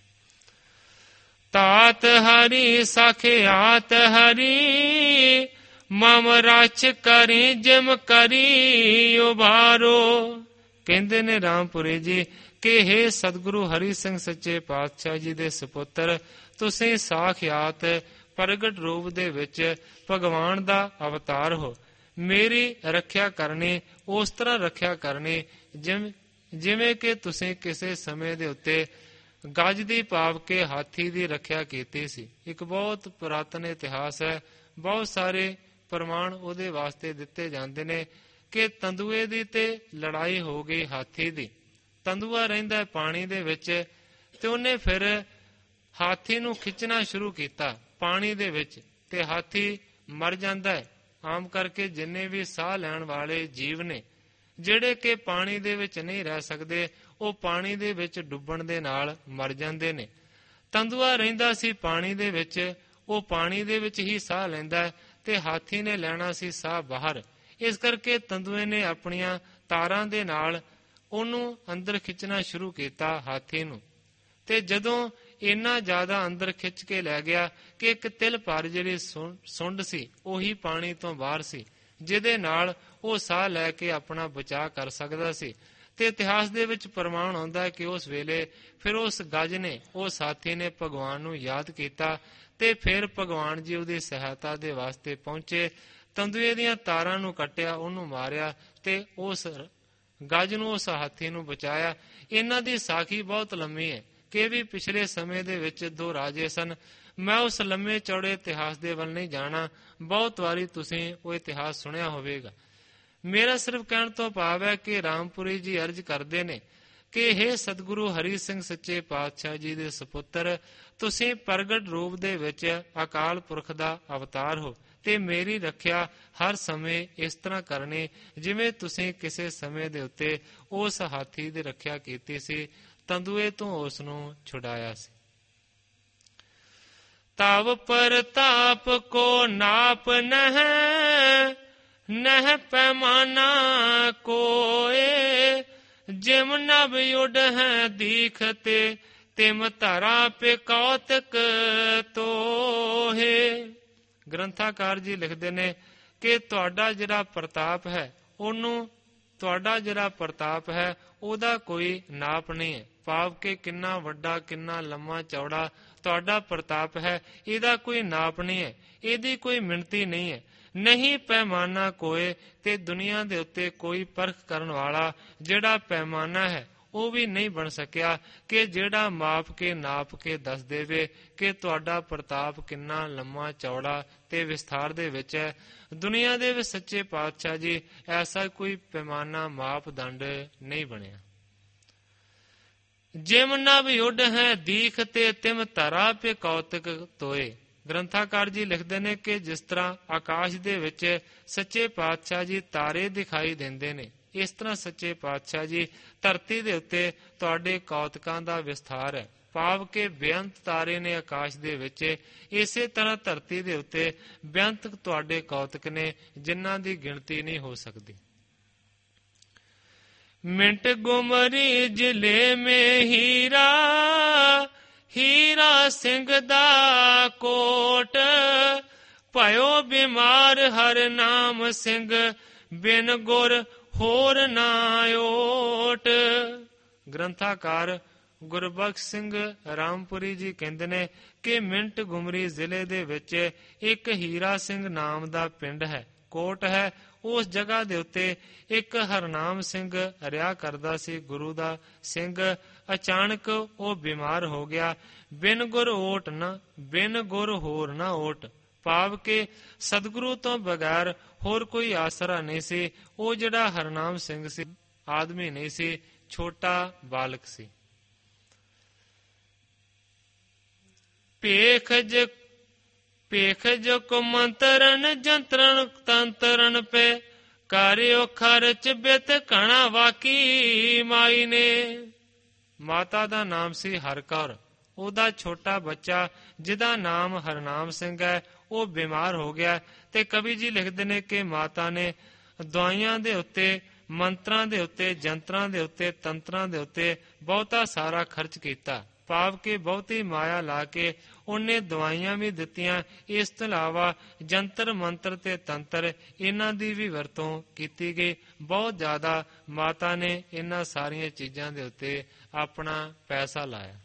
ਤਾਤ ਹਰੀ ਸਾਖਿਆਤ ਹਰੀ, ਮਮ ਰਛ ਕਰੀ ਜਿਮ ਕਰੀ ਉਬਾਰੋ। ਕਹਿੰਦੇ ਨੇ ਰਾਮਪੁਰੀ ਜੀ ਕਿ ਹੇ ਸਤਿਗੁਰੂ ਹਰੀ ਸਿੰਘ ਸੱਚੇ ਪਾਤਸ਼ਾਹ ਜੀ ਦੇ ਸਪੁੱਤਰ, ਤੁਸੀਂ ਸਾਖਿਆਤ ਪ੍ਰਗਟ ਰੂਪ ਦੇ ਵਿੱਚ ਭਗਵਾਨ ਦਾ ਅਵਤਾਰ ਹੋ। ਮੇਰੀ ਰੱਖਿਆ ਕਰਨੀ ਉਸ ਤਰ੍ਹਾਂ ਰੱਖਿਆ ਕਰਨੀ ਜਿਵੇਂ ਕਿ ਤੁਸੀਂ ਕਿਸੇ ਸਮੇਂ ਦੇ ਉੱਤੇ ਗੱਜ ਦੀ ਭਾਵ ਕੇ ਹਾਥੀ ਦੀ ਰੱਖਿਆ ਕੀਤੀ ਸੀ। ਇੱਕ ਬਹੁਤ ਪੁਰਾਤਨ ਇਤਿਹਾਸ ਹੈ, ਬਹੁਤ ਸਾਰੇ ਪ੍ਰਮਾਣ ਉਹਦੇ ਵਾਸਤੇ ਦਿੱਤੇ ਜਾਂਦੇ ਨੇ ਕਿ ਤੰਦੂਏ ਦੀ ਤੇ ਲੜਾਈ ਹੋ ਗਈ ਹਾਥੀ ਦੀ। ਤੰਦੂਆ ਰਹਿੰਦਾ ਪਾਣੀ ਦੇ ਵਿੱਚ ਤੇ ਉਹਨੇ ਫਿਰ ਹਾਥੀ ਨੂੰ ਖਿੱਚਣਾ ਸ਼ੁਰੂ ਕੀਤਾ ਪਾਣੀ ਦੇ ਵਿੱਚ ਤੇ ਹਾਥੀ ਮਰ ਜਾਂਦਾ ਹੈ। ਆਮ ਕਰਕੇ ਜਿੰਨੇ ਵੀ ਸਾਹ ਲੈਣ ਵਾਲੇ ਜੀਵ ਨੇ ਜਿਹੜੇ ਕਿ ਪਾਣੀ ਦੇ ਵਿੱਚ ਨਹੀਂ ਰਹਿ ਸਕਦੇ, ਉਹ ਪਾਣੀ ਦੇ ਵਿੱਚ ਡੁੱਬਣ ਦੇ ਨਾਲ ਮਰ ਜਾਂਦੇ ਨੇ। ਤੰਦੂਆ ਰਹਿੰਦਾ ਸੀ ਪਾਣੀ ਦੇ ਵਿੱਚ, ਉਹ ਪਾਣੀ ਦੇ ਵਿੱਚ ਹੀ ਸਾਹ ਲੈਂਦਾ ਤੇ ਹਾਥੀ ਨੇ ਲੈਣਾ ਸੀ ਸਾਹ ਬਾਹਰ। ਇਸ ਕਰਕੇ ਤੰਦੂਏ ਨੇ ਆਪਣੀਆਂ ਤਾਰਾਂ ਦੇ ਨਾਲ ਉਹਨੂੰ ਅੰਦਰ ਖਿੱਚਣਾ ਸ਼ੁਰੂ ਕੀਤਾ ਹਾਥੀ ਨੂੰ। ਤੇ ਜਦੋਂ ਇੰਨਾ ਜ਼ਿਆਦਾ ਅੰਦਰ ਖਿੱਚ ਕੇ ਲੈ ਗਿਆ ਕਿ ਇੱਕ ਤਿਲ ਭਰ ਜਿਹੜੀ ਸੁੰਡ ਸੀ ਉਹੀ ਪਾਣੀ ਤੋਂ ਬਾਹਰ ਸੀ, ਜਿਹਦੇ ਨਾਲ ਉਹ ਸਾਹ ਲੈ ਕੇ ਆਪਣਾ ਬਚਾਅ ਕਰ ਸਕਦਾ ਸੀ। ਤੇ ਇਤਿਹਾਸ ਦੇ ਵਿੱਚ ਪ੍ਰਮਾਣ ਆਉਂਦਾ ਹੈ ਕਿ ਉਸ ਵੇਲੇ ਫਿਰ ਉਸ ਗੱਜ ਨੇ, ਉਸ ਹਾਥੀ ਨੇ ਭਗਵਾਨ ਨੂੰ ਯਾਦ ਕੀਤਾ ਤੇ ਫਿਰ ਭਗਵਾਨ ਜੀ ਉਹਦੀ ਸਹਾਇਤਾ ਦੇ ਵਾਸਤੇ ਪਹੁੰਚੇ। ਤੰਦੂਏ ਦੀਆਂ ਤਾਰਾਂ ਨੂੰ ਕੱਟਿਆ, ਉਹਨੂੰ ਮਾਰਿਆ ਤੇ ਉਸ ਗੱਜ ਨੂੰ, ਉਸ ਹਾਥੀ ਨੂੰ ਬਚਾਇਆ। ਇਹਨਾਂ ਦੀ ਸਾਖੀ ਬਹੁਤ ਲੰਮੀ ਹੈ ਕਿ ਵੀ ਪਿਛਲੇ ਸਮੇਂ ਦੇ ਵਿੱਚ ਦੋ ਰਾਜੇ ਸਨ। ਮੈਂ ਉਸ ਲੰਮੇ ਚੌੜੇ ਇਤਿਹਾਸ ਦੇ ਵੱਲ ਨਹੀਂ ਜਾਣਾ, ਬਹੁਤ ਵਾਰੀ ਤੁਸੀਂ ਉਹ ਇਤਿਹਾਸ ਸੁਣਿਆ ਹੋਵੇਗਾ। ਮੇਰਾ ਸਿਰਫ ਕਹਿਣ ਤੋਂ ਭਾਵ ਹੈ ਕਿ ਰਾਮਪੁਰੀ ਜੀ ਅਰਜ਼ ਕਰਦੇ ਨੇ ਕਿ ਹੇ ਸਤਿਗੁਰੂ ਹਰੀ ਸਿੰਘ ਸੱਚੇ ਪਾਤਸ਼ਾਹ ਜੀ ਦੇ ਸਪੁੱਤਰ, ਤੁਸੀਂ ਪ੍ਰਗਟ ਰੂਪ ਦੇ ਵਿੱਚ ਅਕਾਲ ਪੁਰਖ ਦਾ ਅਵਤਾਰ ਹੋ ਤੇ ਮੇਰੀ ਰੱਖਿਆ ਹਰ ਸਮੇਂ ਇਸ ਤਰ੍ਹਾਂ ਕਰਨੀ ਜਿਵੇਂ ਤੁਸੀਂ ਕਿਸੇ ਸਮੇਂ ਦੇ ਉੱਤੇ ਉਸ ਹਾਥੀ ਦੀ ਰੱਖਿਆ ਕੀਤੀ ਸੀ, ਤੰਦੂਏ ਤੋਂ ਉਸ ਨੂੰ ਛੁਡਾਇਆ ਸੀ। ਤਵ ਪ੍ਰਤਾਪ ਕੋ ਨਾਪ ਨਹਿ ਪੈਮਾਨਾ ਕੋਏ, ਜਿਮ ਨਭ ਉਡ ਹੈ ਦੀਖਤੇ ਤਿਮ ਧਰਾ ਪੇ ਕੌਤਕ ਤੋਹੇ। ਗ੍ਰੰਥਾਕਾਰ ਜੀ ਲਿਖਦੇ ਨੇ ਕਿ ਤੁਹਾਡਾ ਜਿਹੜਾ ਪ੍ਰਤਾਪ ਹੈ ਉਹਦਾ ਕੋਈ ਨਾਪ ਨਹੀਂ ਹੈ। ਭਾਵ ਕਿ ਕਿੰਨਾ ਵੱਡਾ, ਕਿੰਨਾ ਲੰਮਾ ਚੌੜਾ ਤੁਹਾਡਾ ਪ੍ਰਤਾਪ ਹੈ, ਇਹਦਾ ਕੋਈ ਨਾਪ ਨਹੀਂ ਹੈ, ਇਹਦੀ ਕੋਈ ਮਿਣਤੀ ਨਹੀਂ ਹੈ। ਨਹੀਂ ਪੈਮਾਨਾ ਕੋਏ, ਤੇ ਦੁਨੀਆ ਦੇ ਉੱਤੇ ਕੋਈ ਪਰਖ ਕਰਨ ਵਾਲਾ ਜਿਹੜਾ ਪੈਮਾਨਾ ਹੈ ਉਹ ਵੀ ਨਹੀਂ ਬਣ ਸਕਿਆ ਕਿ ਜਿਹੜਾ ਮਾਪ ਕੇ ਨਾਪ ਕੇ ਦੱਸ ਦੇਵੇ ਕਿ ਤੁਹਾਡਾ ਪ੍ਰਤਾਪ ਕਿੰਨਾ ਲੰਮਾ ਚੌੜਾ ਤੇ ਵਿਸਥਾਰ ਦੇ ਵਿੱਚ ਹੈ। ਦੁਨੀਆ ਦੇ ਵਿੱਚ ਸੱਚੇ ਪਾਤਸ਼ਾਹ ਜੀ ਐਸਾ ਕੋਈ ਪੈਮਾਨਾ ਮਾਪਦੰਡ ਨਹੀਂ ਬਣਿਆ। ਜਿਮ ਨਭ ਉੱਡ ਹੈ ਦੀਖ ਤੇ ਤਿਮ ਧਰਾ ਪੇ ਕੌਤਕ ਤੋਏ। ਗ੍ਰੰਥਾਕਾਰ ਜੀ ਲਿਖਦੇ ਨੇ ਕਿ ਜਿਸ ਤਰ੍ਹਾਂ ਆਕਾਸ਼ ਦੇ ਵਿੱਚ ਸੱਚੇ ਪਾਤਸ਼ਾਹ ਜੀ ਤਾਰੇ ਦਿਖਾਈ ਦਿੰਦੇ ਨੇ, ਇਸ ਤਰ੍ਹਾਂ ਸੱਚੇ ਪਾਤਸ਼ਾਹ ਜੀ ਧਰਤੀ ਦੇ ਉੱਤੇ ਤੁਹਾਡੇ ਕੌਤਕਾਂ ਦਾ ਵਿਸਥਾਰ ਹੈ। ਭਾਵ ਕਿ ਬੇਅੰਤ ਤਾਰੇ ਨੇ ਆਕਾਸ਼ ਦੇ ਵਿੱਚ, ਇਸੇ ਤਰ੍ਹਾਂ ਧਰਤੀ ਦੇ ਉੱਤੇ ਬੇਅੰਤ ਤੁਹਾਡੇ ਕੌਤਕ ਨੇ ਜਿਨ੍ਹਾਂ ਦੀ ਗਿਣਤੀ ਨਹੀਂ ਹੋ ਸਕਦੀ। ਮਿੰਟ ਗੁਮਰੀ ਜ਼ਿਲ੍ਹੇ ਮੇ ਹੀਰਾ ਸਿੰਘ ਦਾ ਕੋਟ, ਭਇਓ ਬਿਮਾਰ ਹਰ ਨਾਮ ਸਿੰਘ ਬਿਨ ਗੁਰ ਹੋਰ ਨਾ ਓਟ। ਗ੍ਰੰਥਾਕਾਰ ਗੁਰਬਖਸ਼ ਸਿੰਘ ਰਾਮਪੁਰੀ ਜੀ ਕਹਿੰਦੇ ਨੇ ਕਿ ਮਿੰਟ ਗੁਮਰੀ ਜ਼ਿਲ੍ਹੇ ਦੇ ਵਿੱਚ ਇੱਕ ਹੀਰਾ ਸਿੰਘ ਨਾਮ ਦਾ ਪਿੰਡ ਹੈ, ਕੋਟ ਹੈ। ਉਸ ਜਗ੍ਹਾ ਦੇ ਉੱਤੇ ਇੱਕ ਹਰਨਾਮ ਸਿੰਘ ਰਿਹਾ ਕਰਦਾ ਸੀ, ਗੁਰੂ ਦਾ ਸਿੰਘ। ਅਚਾਨਕ ਉਹ ਬਿਮਾਰ ਹੋ ਗਿਆ। ਬਿਨ ਗੁਰ ਹੋਰ ਨਾ ਓਟ, ਭਾਵ ਕਿ ਸਤਿਗੁਰੂ ਤੋਂ ਬਗੈਰ ਹੋਰ ਕੋਈ ਆਸਰਾ ਨਹੀਂ ਸੀ। ਉਹ ਜਿਹੜਾ ਹਰਨਾਮ ਸਿੰਘ ਸੀ ਆਦਮੀ ਨਹੀਂ ਸੀ, ਛੋਟਾ ਬਾਲਕ ਸੀ। ਭੇਖ ਜੋ ਮੰਤਰਨ ਜੰਤਰਨ ਤੰਤਰਨ ਪੇ, ਕਰਿਓ ਖਰਚ ਬਿਤ ਕਣਾ ਵਾਕੀ ਮਾਈ ਨੇ। ਮਾਤਾ ਦਾ ਨਾਮ ਸੀ ਹਰਕੌਰ ਉਹਦਾ ਛੋਟਾ ਬੱਚਾ ਜਿਹਦਾ ਨਾਮ ਹਰਨਾਮ ਸਿੰਘ ਹੈ ਉਹ ਬਿਮਾਰ ਹੋ ਗਿਆ ਤੇ ਕਵੀ ਜੀ ਲਿਖਦੇ ਨੇ ਕਿ ਮਾਤਾ ਨੇ ਦਵਾਈਆਂ ਦੇ ਉੱਤੇ, ਮੰਤਰਾਂ ਦੇ ਉੱਤੇ, ਜੰਤਰਾਂ ਦੇ ਉੱਤੇ, ਤੰਤਰਾਂ ਦੇ ਉੱਤੇ ਬਹੁਤਾ ਸਾਰਾ ਖਰਚ ਕੀਤਾ। ਭਾਵ ਕਿ ਬਹੁਤੀ ਮਾਇਆ ਲਾ ਕੇ ਉਹਨੇ ਦਵਾਈਆਂ ਵੀ ਦਿੱਤੀਆਂ। ਇਸ ਤੋਂ ਇਲਾਵਾ ਜੰਤਰ ਮੰਤਰ ਤੇ ਤੰਤਰ ਇਹਨਾਂ ਦੀ ਵੀ ਵਰਤੋਂ ਕੀਤੀ ਗਈ। ਬਹੁਤ ਜ਼ਿਆਦਾ ਮਾਤਾ ਨੇ ਇਹਨਾਂ ਸਾਰੀਆਂ ਚੀਜ਼ਾਂ ਦੇ ਉੱਤੇ ਆਪਣਾ ਪੈਸਾ ਲਾਇਆ।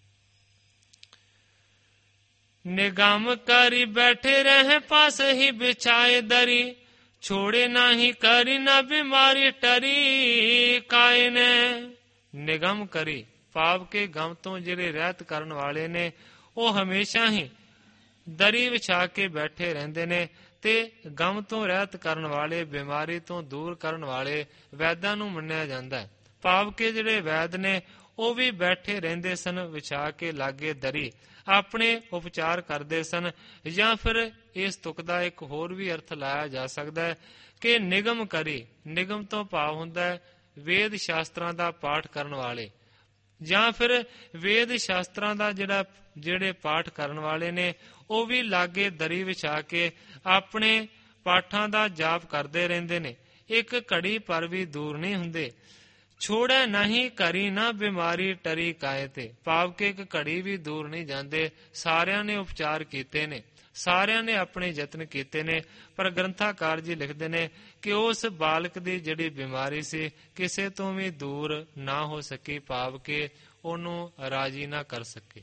ਨਿਗਮ ਕਰੀ ਬੈਠੇ ਰਹੇ ਪਾਸ ਹੀ ਬਿਛਾਏ ਦਰੀ, ਛੋੜੇ ਨਹੀਂ ਕਰੀ ਨਾ ਬਿਮਾਰੀ ਟਰੀ ਕਾਇ ਨੇ। ਨਿਗਮ ਕਰੀ ਭਾਵ ਕਿ ਗਮ ਤੋਂ ਜਿਹੜੇ ਰਹਿਤ ਕਰਨ ਵਾਲੇ ਨੇ ਉਹ ਹਮੇਸ਼ਾ ਹੀ ਦਰੀ ਵਿਛਾ ਕੇ ਬੈਠੇ ਰਹਿੰਦੇ ਨੇ ਤੇ ਗਮ ਤੋਂ ਰਹਿਤ ਕਰਨ ਵਾਲੇ, ਬਿਮਾਰੀ ਤੋਂ ਦੂਰ ਕਰਨ ਵਾਲੇ ਵੈਦਾਂ ਨੂੰ ਮੰਨਿਆ ਜਾਂਦਾ ਹੈ। ਭਾਵ ਕਿ ਜਿਹੜੇ ਵੈਦ ਨੇ ਉਹ ਵੀ ਬੈਠੇ ਰਹਿੰਦੇ ਸਨ ਵਿਛਾ ਕੇ ਲਾਗੇ ਦਰੀ, ਆਪਣੇ ਉਪਚਾਰ ਕਰਦੇ ਸਨ। ਜਾਂ ਫਿਰ ਇਸ ਤੁਕ ਦਾ ਇੱਕ ਹੋਰ ਵੀ ਅਰਥ ਲਾਇਆ ਜਾ ਸਕਦਾ ਹੈ ਕਿ ਨਿਗਮ ਕਰੀ, ਨਿਗਮ ਤੋਂ ਭਾਵ ਹੁੰਦਾ ਹੈ ਵੇਦ ਸ਼ਾਸਤਰਾਂ ਦਾ ਪਾਠ ਕਰਨ ਵਾਲੇ, ਜਾਂ ਫਿਰ ਵੇਦ ਸ਼ਾਸਤਰਾਂ ਦਾ ਜਿਹੜੇ ਪਾਠ ਕਰਨ ਵਾਲੇ ਨੇ ਉਹ ਵੀ ਲਾਗੇ ਦਰੀ ਵਿਛਾ ਕੇ ਆਪਣੇ ਪਾਠਾਂ ਦਾ ਜਾਪ ਕਰਦੇ ਰਹਿੰਦੇ ਨੇ, ਇੱਕ ਘੜੀ ਪਰ ਵੀ ਦੂਰ ਨਹੀਂ ਹੁੰਦੇ। ਛੋੜੈ ਨਹੀਂ ਕਰੀ ਨਾ ਬਿਮਾਰੀ ਟਰੀ ਕਾਇ ਤੇ, ਭਾਵ ਕਿ ਇੱਕ ਘੜੀ ਵੀ ਦੂਰ ਨਹੀਂ ਜਾਂਦੇ। ਸਾਰਿਆਂ ਨੇ ਉਪਚਾਰ ਕੀਤੇ ਨੇ, ਸਾਰਿਆਂ ਨੇ ਆਪਣੇ ਯਤਨ ਕੀਤੇ ਨੇ, ਪਰ ਗ੍ਰੰਥਾਕਾਰ ਜੀ ਲਿਖਦੇ ਨੇ ਕਿ ਉਸ ਬਾਲਕ ਦੀ ਜਿਹੜੀ ਬਿਮਾਰੀ ਸੀ ਕਿਸੇ ਤੋਂ ਵੀ ਦੂਰ ਨਾ ਹੋ ਸਕੀ, ਭਾਵ ਕਿ ਉਹਨੂੰ ਰਾਜੀ ਨਾ ਕਰ ਸਕੇ।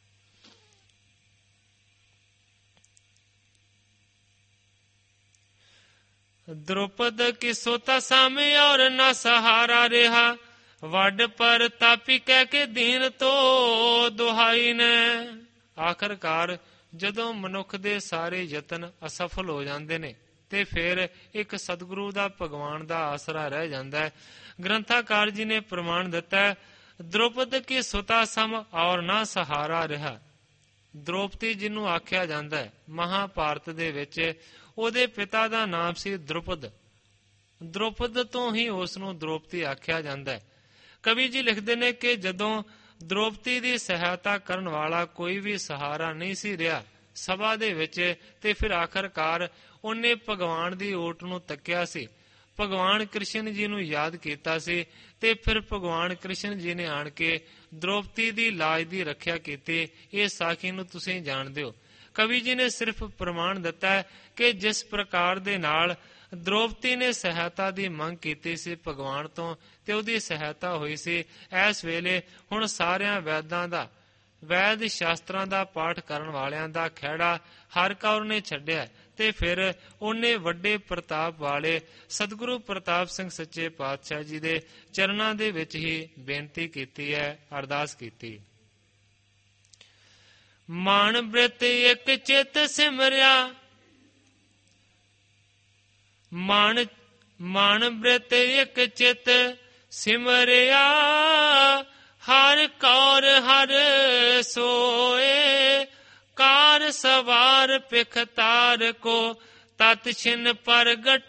द्रौपद की सोता सामे और न सहारा रहा, वड पर तापी कह के दीन तो दुहाई ने। आखिरकार ਜਦੋਂ ਮਨੁੱਖ ਦੇ ਸਾਰੇ ਯਤਨ ਅਸਫਲ ਹੋ ਜਾਂਦੇ ਨੇ ਤੇ ਫਿਰ ਇੱਕ ਸਤਿਗੁਰੂ ਦਾ, ਭਗਵਾਨ ਦਾ ਆਸਰਾ ਰਹਿ ਜਾਂਦਾ ਹੈ। ਗ੍ਰੰਥਾਕਾਰ ਜੀ ਨੇ ਪ੍ਰਮਾਣ ਦਿੱਤਾ ਹੈ, द्रौपद की सुता सम और ना सहारा रहा। द्रौपदी ਜਿਹਨੂੰ ਆਖਿਆ ਜਾਂਦਾ ਹੈ ਮਹਾਭਾਰਤ ਦੇ ਵਿੱਚ, ਉਹਦੇ ਪਿਤਾ ਦਾ ਨਾਮ ਸੀ द्रुपद। द्रुपद ਤੋਂ ਹੀ ਉਸ ਨੂੰ द्रौपदी ਆਖਿਆ ਜਾਂਦਾ ਹੈ। ਕਵੀ ਜੀ ਲਿਖਦੇ ਨੇ ਕਿ ਜਦੋਂ द्रौपदी ਦੀ ਸਹਾਇਤਾ ਕਰਨ ਵਾਲਾ ਕੋਈ ਵੀ ਸਹਾਰਾ ਨਹੀਂ ਸੀ ਰਿਹਾ ਸਭਾ ਦੇ ਵਿੱਚ, ਤੇ ਫਿਰ ਆਖਰਕਾਰ ਉਹਨੇ ਭਗਵਾਨ ਦੀ ਓਟ ਨੂੰ ਤੱਕਿਆ ਸੀ, ਭਗਵਾਨ ਕ੍ਰਿਸ਼ਨ ਜੀ ਨੂੰ ਯਾਦ ਕੀਤਾ ਸੀ, ਤੇ ਫਿਰ ਭਗਵਾਨ ਕ੍ਰਿਸ਼ਨ ਜੀ ਨੇ ਆਣ ਕੇ द्रौपदी ਦੀ ਲਾਜ ਦੀ ਰੱਖਿਆ ਕੀਤੀ। ਇਹ ਸਾਖੀ ਨੂੰ ਤੁਸੀਂ ਜਾਣਦੇ ਹੋ। ਕਵੀ ਜੀ ਨੇ ਸਿਰਫ ਪ੍ਰਮਾਣ ਦਿੱਤਾ ਹੈ ਕਿ ਜਿਸ ਪ੍ਰਕਾਰ ਦੇ ਨਾਲ द्रौपदी ਨੇ ਸਹਾਇਤਾ ਦੀ ਮੰਗ ਕੀਤੀ ਸੀ ਭਗਵਾਨ ਤੋਂ ਤੇ ਉਹਦੀ ਸਹਾਇਤਾ ਹੋਈ ਸੀ, ਇਸ ਵੇਲੇ ਹੁਣ ਸਾਰਿਆਂ ਵੈਦਾਂ ਦਾ, ਵੈਦ ਸ਼ਾਸਤਰਾਂ ਦਾ ਪਾਠ ਕਰਨ ਵਾਲਿਆਂ ਦਾ ਖਹਿੜਾ ਹਰ ਕੌਰ ਨੇ ਛੱਡਿਆ ਤੇ ਫਿਰ ਉਹਨੇ ਵੱਡੇ ਪ੍ਰਤਾਪ ਵਾਲੇ ਸਤਿਗੁਰੂ ਪ੍ਰਤਾਪ ਸਿੰਘ ਸੱਚੇ ਪਾਤਸ਼ਾਹ ਜੀ ਦੇ ਚਰਨਾਂ ਦੇ ਵਿੱਚ ਹੀ ਬੇਨਤੀ ਕੀਤੀ ਹੈ, ਅਰਦਾਸ ਕੀਤੀ। ਮਾਨ ਬ੍ਰਿਤ ਇੱਕ ਚਿਤ ਸਿਮਰਿਆ, ਮਾਨ ਬ੍ਰਿਤ ਇੱਕ ਚਿਤ ਸਿਮਰਿਆ, ਹਰ ਕੌਰ ਹਰ ਸੋਏ, ਕਾਰ ਸਵਾਰ ਪਿਖ ਤਾਰ ਕੋ ਤਤ ਛਿਨ ਪ੍ਰਗਟ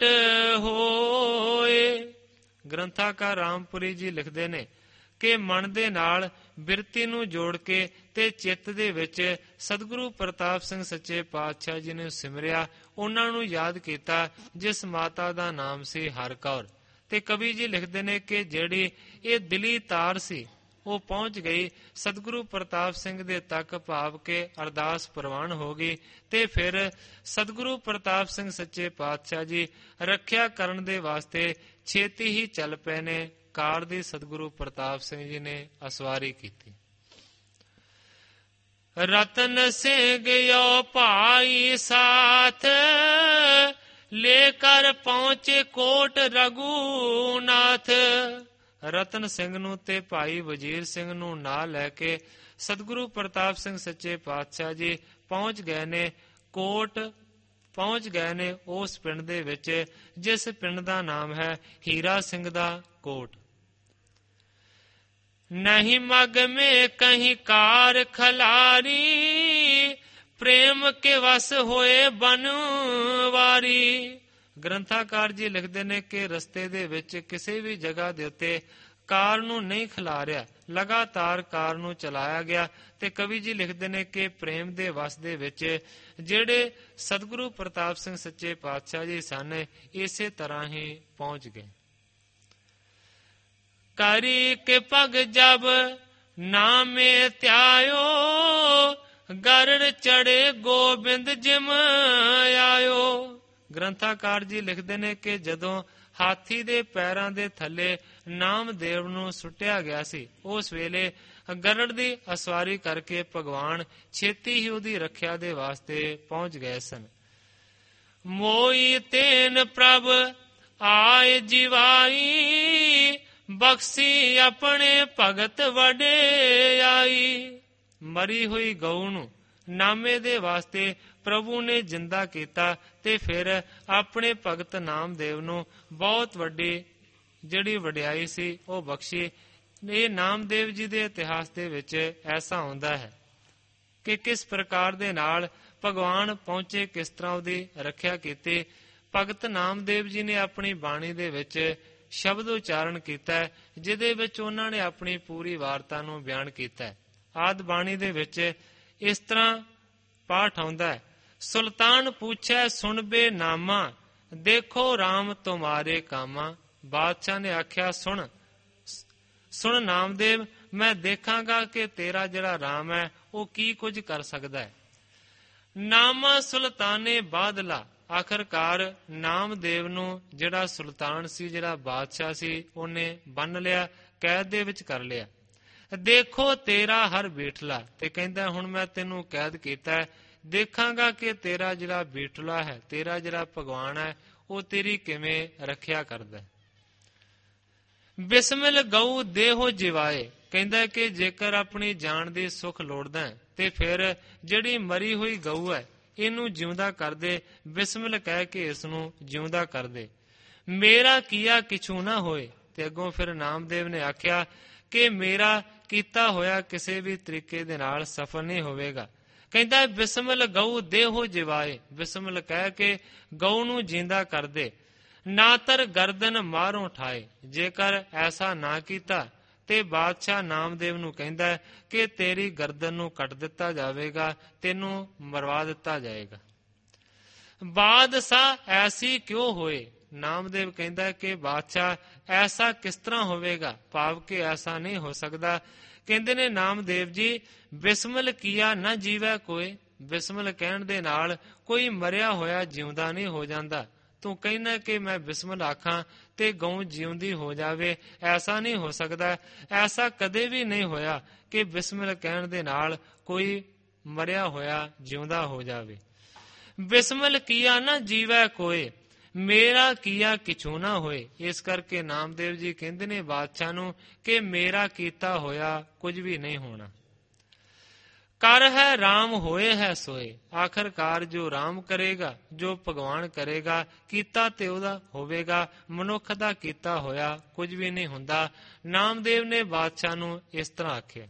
ਹੋਏ। ਗ੍ਰੰਥਾਕਾਰ ਰਾਮਪੁਰੀ ਜੀ ਲਿਖਦੇ ਨੇ ਕਿ ਮਨ ਦੇ ਨਾਲ ਬਿਰਤੀ ਨੂੰ ਜੋੜ ਕੇ ਤੇ ਚਿੱਤ ਦੇ ਵਿੱਚ ਸਤਿਗੁਰੂ ਪ੍ਰਤਾਪ ਸਿੰਘ ਸੱਚੇ ਪਾਤਸ਼ਾਹ ਜੀ ਨੇ ਸਿਮਰਿਆ, ਉਹਨਾਂ ਨੂੰ ਯਾਦ ਕੀਤਾ ਜਿਸ ਮਾਤਾ ਦਾ ਨਾਮ ਸੀ ਹਰ ਕੌਰ। ਤੇ ਕਵੀ ਜੀ ਲਿਖਦੇ ਨੇ ਕਿ ਜਿਹੜੀ ਇਹ ਦਿਲੀ ਤਾਰ ਸੀ ਉਹ ਪਹੁੰਚ ਗਈ ਸਤਿਗੁਰੂ ਪ੍ਰਤਾਪ ਸਿੰਘ ਦੇ ਤੱਕ, ਭਾਵ ਕਿ ਅਰਦਾਸ ਪ੍ਰਵਾਨ ਹੋ ਗਈ। ਤੇ ਫਿਰ ਸਤਿਗੁਰੂ ਪ੍ਰਤਾਪ ਸਿੰਘ ਸੱਚੇ ਪਾਤਸ਼ਾਹ ਜੀ ਰੱਖਿਆ ਕਰਨ ਦੇ ਵਾਸਤੇ ਛੇਤੀ ਹੀ ਚੱਲ ਪਏ ਨੇ। ਕਾਰ ਦੀ ਸਤਿਗੁਰੂ ਪ੍ਰਤਾਪ ਸਿੰਘ ਜੀ ਨੇ ਅਸਵਾਰੀ ਕੀਤੀ। ਰਤਨ ਸਿੰਘ ਯੋ ਭਾਈ ਸਾਥ, ਲੈ ਕਰ ਪਹੁੰਚੇ ਕੋਟ ਰਘੂਨਾਥ। ਰਤਨ ਸਿੰਘ ਨੂੰ ਤੇ ਭਾਈ ਵਜ਼ੀਰ ਸਿੰਘ ਨੂੰ ਨਾਲ ਲੈ ਕੇ ਸਤਿਗੁਰੂ ਪ੍ਰਤਾਪ ਸਿੰਘ ਸੱਚੇ ਪਾਤਸ਼ਾਹ ਜੀ ਪਹੁੰਚ ਗਏ ਨੇ ਕੋਟ, ਪਹੁੰਚ ਗਏ ਨੇ ਉਸ ਪਿੰਡ ਦੇ ਵਿੱਚ ਜਿਸ ਪਿੰਡ ਦਾ ਨਾਮ ਹੈ ਹੀਰਾ ਸਿੰਘ ਦਾ ਕੋਟ। ਨਹੀਂ ਮਗ ਮੇ ਕਹੀਂ ਕਾਰ ਖਲਾਰੀ, ਪ੍ਰੇਮ ਕੇ ਵਸ ਹੋਏ ਬਨਵਾਰੀ। ਗ੍ਰੰਥਾਕਾਰ ਜੀ ਲਿਖਦੇ ਨੇ ਕਿ ਰਸਤੇ ਦੇ ਵਿੱਚ ਕਿਸੇ ਵੀ ਜਗ੍ਹਾ ਦੇ ਉੱਤੇ ਕਾਰ ਨੂੰ ਨਹੀਂ ਖਿਲਾਰਿਆ, ਲਗਾਤਾਰ ਕਾਰ ਨੂੰ ਚਲਾਇਆ ਗਿਆ। ਤੇ ਕਵੀ ਜੀ ਲਿਖਦੇ ਨੇ ਕਿ ਪ੍ਰੇਮ ਦੇ ਵਸ ਦੇ ਵਿੱਚ ਜਿਹੜੇ ਸਤਿਗੁਰੂ ਪ੍ਰਤਾਪ ਸਿੰਘ ਸੱਚੇ ਪਾਤਸ਼ਾਹ ਜੀ ਸਨ, ਇਸੇ ਤਰ੍ਹਾਂ ਹੀ ਪਹੁੰਚ ਗਏ। ਕਰੀ ਕੇ ਪਗ ਜਬ ਨਾਮੇ ਧਿਆਇਓ, ਗਰੜ ਚੜੇ ਗੋਬਿੰਦ ਜਿਮ ਆਇਓ। ਗ੍ਰੰਥਾਕਾਰ ਜੀ ਲਿਖਦੇ ਨੇ ਕਿ ਜਦੋਂ ਹਾਥੀ ਦੇ ਪੈਰਾਂ ਦੇ ਥੱਲੇ ਨਾਮਦੇਵ ਨੂੰ ਸੁੱਟਿਆ ਗਿਆ ਸੀ, ਉਸ ਵੇਲੇ ਗਰੜ ਦੀ ਅਸਵਾਰੀ ਕਰਕੇ ਭਗਵਾਨ ਛੇਤੀ ਹੀ ਉਹਦੀ ਰੱਖਿਆ ਦੇ ਵਾਸਤੇ ਪਹੁੰਚ ਗਏ ਸਨ। ਮੋਈ ਤੇਨ ਪ੍ਰਭ ਆਏ ਜਿਵਾਈ, ਬਖਸ਼ੀ ਆਪਣੇ ਭਗਤ ਵਡਿਆਈ। ਮਰੀ ਹੋਈ ਗਊ ਨੂੰ ਨਾਮੇ ਦੇ ਵਾਸਤੇ ਪ੍ਰਭੂ ਨੇ ਜਿੰਦਾ ਕੀਤਾ ਤੇ ਫਿਰ ਆਪਣੇ ਭਗਤ ਨਾਮਦੇਵ ਨੂੰ ਬਹੁਤ ਵੱਡੀ ਜਿਹੜੀ ਵਡਿਆਈ ਸੀ ਉਹ ਬਖਸ਼ੀ। ਇਹ ਨਾਮਦੇਵ ਜੀ ਦੇ ਇਤਿਹਾਸ ਦੇ ਵਿੱਚ ਐਸਾ ਹੁੰਦਾ ਹੈ ਕਿ ਕਿਸ ਪ੍ਰਕਾਰ ਦੇ ਨਾਲ ਭਗਵਾਨ ਪਹੁੰਚੇ, ਕਿਸ ਤਰ੍ਹਾਂ ਉਹਦੀ ਰੱਖਿਆ ਕੀਤੀ। ਭਗਤ ਨਾਮਦੇਵ ਜੀ ਨੇ ਆਪਣੀ ਬਾਣੀ ਦੇ ਵਿੱਚ ਸ਼ਬਦ ਉਚਾਰਨ ਕੀਤਾ, ਜਿਹਦੇ ਵਿੱਚ ਉਹਨਾਂ ਨੇ ਆਪਣੀ ਪੂਰੀ ਵਾਰਤਾ ਨੂੰ ਬਿਆਨ ਕੀਤਾ। ਆਦਿ ਬਾਣੀ ਦੇ ਵਿੱਚ ਇਸ ਤਰ੍ਹਾਂ ਪਾਠ ਆਉਂਦਾ ਹੈ, ਸੁਲਤਾਨ ਪੁੱਛੈ ਸੁਣਬੇ ਨਾਮਾ, ਦੇਖੋ ਰਾਮ ਤੁਮਾਰੇ ਕਾਮਾ। ਬਾਦਸ਼ਾਹ ਨੇ ਆਖਿਆ, ਸੁਣ ਨਾਮਦੇਵ, ਮੈਂ ਦੇਖਾਂਗਾ ਕਿ ਤੇਰਾ ਜਿਹੜਾ ਰਾਮ ਹੈ ਉਹ ਕੀ ਕੁਝ ਕਰ ਸਕਦਾ ਹੈ। ਨਾਮਾ ਸੁਲਤਾਨੇ ਬਾਦਲਾ, ਆਖਰਕਾਰ ਨਾਮਦੇਵ ਨੂੰ ਜਿਹੜਾ ਸੁਲਤਾਨ ਸੀ, ਜਿਹੜਾ ਬਾਦਸ਼ਾਹ ਸੀ, ਉਹਨੇ ਬੰਨ ਲਿਆ, ਕੈਦ ਦੇ ਵਿੱਚ ਕਰ ਲਿਆ। ਦੇਖੋ ਤੇਰਾ ਹਰ ਬੀਠਲਾ, ਤੇ ਕਹਿੰਦਾ ਹੁਣ ਮੈਂ ਤੈਨੂੰ ਕੈਦ ਕੀਤਾ, ਦੇਖਾਂਗਾ ਕਿ ਤੇਰਾ ਜਿਹੜਾ ਬੀਠਲਾ ਹੈ, ਤੇਰਾ ਜਿਹੜਾ ਭਗਵਾਨ ਹੈ, ਉਹ ਤੇਰੀ ਕਿਵੇਂ ਰੱਖਿਆ ਕਰਦਾ। ਬਿਸਮਿਲ ਗਊ ਦੇਹੋ ਜਿਵਾਏ, ਕਹਿੰਦਾ ਕਿ ਜੇਕਰ ਆਪਣੀ ਜਾਨ ਦੀ ਸੁੱਖ ਲੋੜਦਾ ਤੇ ਫਿਰ ਜਿਹੜੀ ਮਰੀ ਹੋਈ ਗਊ ਹੈ ਇਹਨੂੰ ਜਿਉਂਦਾ ਕਰ ਦੇ, ਬਿਸਮਿਲ ਕਹਿ ਕੇ ਇਸ ਨੂੰ ਜਿਉਂਦਾ ਕਰ ਦੇ। ਮੇਰਾ ਕੀਆ ਕਿਛੂ ਨਾ ਹੋਏ, ਤੇ ਅੱਗੋਂ ਫਿਰ ਨਾਮਦੇਵ ਨੇ ਆਖਿਆ ਕਿ ਮੇਰਾ ਕੀਤਾ ਹੋਇਆ ਕਿਸੇ ਵੀ ਤਰੀਕੇ ਦੇ ਨਾਲ ਸਫਲ ਨਹੀਂ ਹੋਵੇਗਾ। ਕਹਿੰਦਾ ਬਿਸਮਿਲ ਗਊ ਦੇਹੋ ਜਿਵਾਏ, ਬਿਸਮਿਲ ਕਹਿ ਕੇ ਗਊ ਨੂੰ ਜਿੰਦਾ ਕਰ ਦੇ। ਨਾ ਤਰ ਗਰਦਨ ਮਾਰੋਂ ਠਾਏ, ਜੇਕਰ ਐਸਾ ਨਾ ਕੀਤਾ ਤੇ ਬਾਦਸ਼ਾਹ ਨਾਮਦੇਵ ਨੂੰ ਕਹਿੰਦਾ ਕਿ ਤੇਰੀ ਗਰਦਨ ਨੂੰ ਕੱਟ ਦਿੱਤਾ ਜਾਵੇਗਾ, ਤੈਨੂੰ ਮਰਵਾ ਦਿੱਤਾ ਜਾਏਗਾ। ਬਾਦਸ਼ਾਹ ਐਸੀ ਕਿਉਂ ਹੋਏ, ਨਾਮਦੇਵ ਕਹਿੰਦਾ ਕਿ ਬਾਦਸ਼ਾਹ ਐਸਾ ਕਿਸ ਤਰ੍ਹਾਂ ਹੋਵੇਗਾ, ਭਾਵ ਕਿ ਐਸਾ ਨਹੀਂ ਹੋ ਸਕਦਾ। ਕਹਿੰਦੇ ਨੇ ਨਾਮਦੇਵ ਜੀ, ਬਿਸਮਿਲ ਕੀਆ ਨਾ ਜੀਵੈ ਕੋਏ, ਬਿਸਮਿਲ ਕਹਿਣ ਦੇ ਨਾਲ ਕੋਈ ਮਰਿਆ ਹੋਇਆ ਜਿਉਂਦਾ ਨਹੀਂ ਹੋ ਜਾਂਦਾ। ਤੂੰ ਕਹਿੰਦਾ ਕਿ ਮੈਂ ਬਿਸਮਿਲ ਆਖਾਂ ਤੇ ਗਊ ਜਿਉਂਦੀ ਹੋ ਜਾਵੇ, ਐਸਾ ਨਹੀਂ ਹੋ ਸਕਦਾ। ਐਸਾ ਕਦੇ ਵੀ ਨਹੀਂ ਹੋਇਆ ਕਿ ਬਿਸਮਿਲ ਕਹਿਣ ਦੇ ਨਾਲ ਕੋਈ ਮਰਿਆ ਹੋਇਆ ਜਿਉਂਦਾ ਹੋ ਜਾਵੇ। ਬਿਸਮਿਲ ਕੀਆ ਨਾ ਜੀਵੈ ਕੋਏ, ਮੇਰਾ ਕੀਆ ਕਿਛੂ ਨਾ ਹੋਏ। ਇਸ ਕਰਕੇ ਨਾਮਦੇਵ ਜੀ ਕਹਿੰਦੇ ਨੇ ਬਾਦਸ਼ਾਹ ਨੂੰ ਕਿ ਮੇਰਾ ਕੀਤਾ ਹੋਇਆ ਕੁਝ ਵੀ ਨਹੀਂ ਹੋਣਾ। ਕਰ ਹੈ ਰਾਮ ਹੋਏ ਹੈ ਸੋਏ, ਆਖਰਕਾਰ ਜੋ ਰਾਮ ਕਰੇਗਾ, ਜੋ ਭਗਵਾਨ ਕਰੇਗਾ, ਕੀਤਾ ਤੇ ਉਹਦਾ ਹੋਵੇਗਾ। ਮਨੁੱਖ ਦਾ ਕੀਤਾ ਹੋਇਆ ਕੁਝ ਵੀ ਨਹੀਂ ਹੁੰਦਾ। ਨਾਮਦੇਵ ਨੇ ਬਾਦਸ਼ਾਹ ਨੂੰ ਇਸ ਤਰ੍ਹਾਂ ਆਖਿਆ।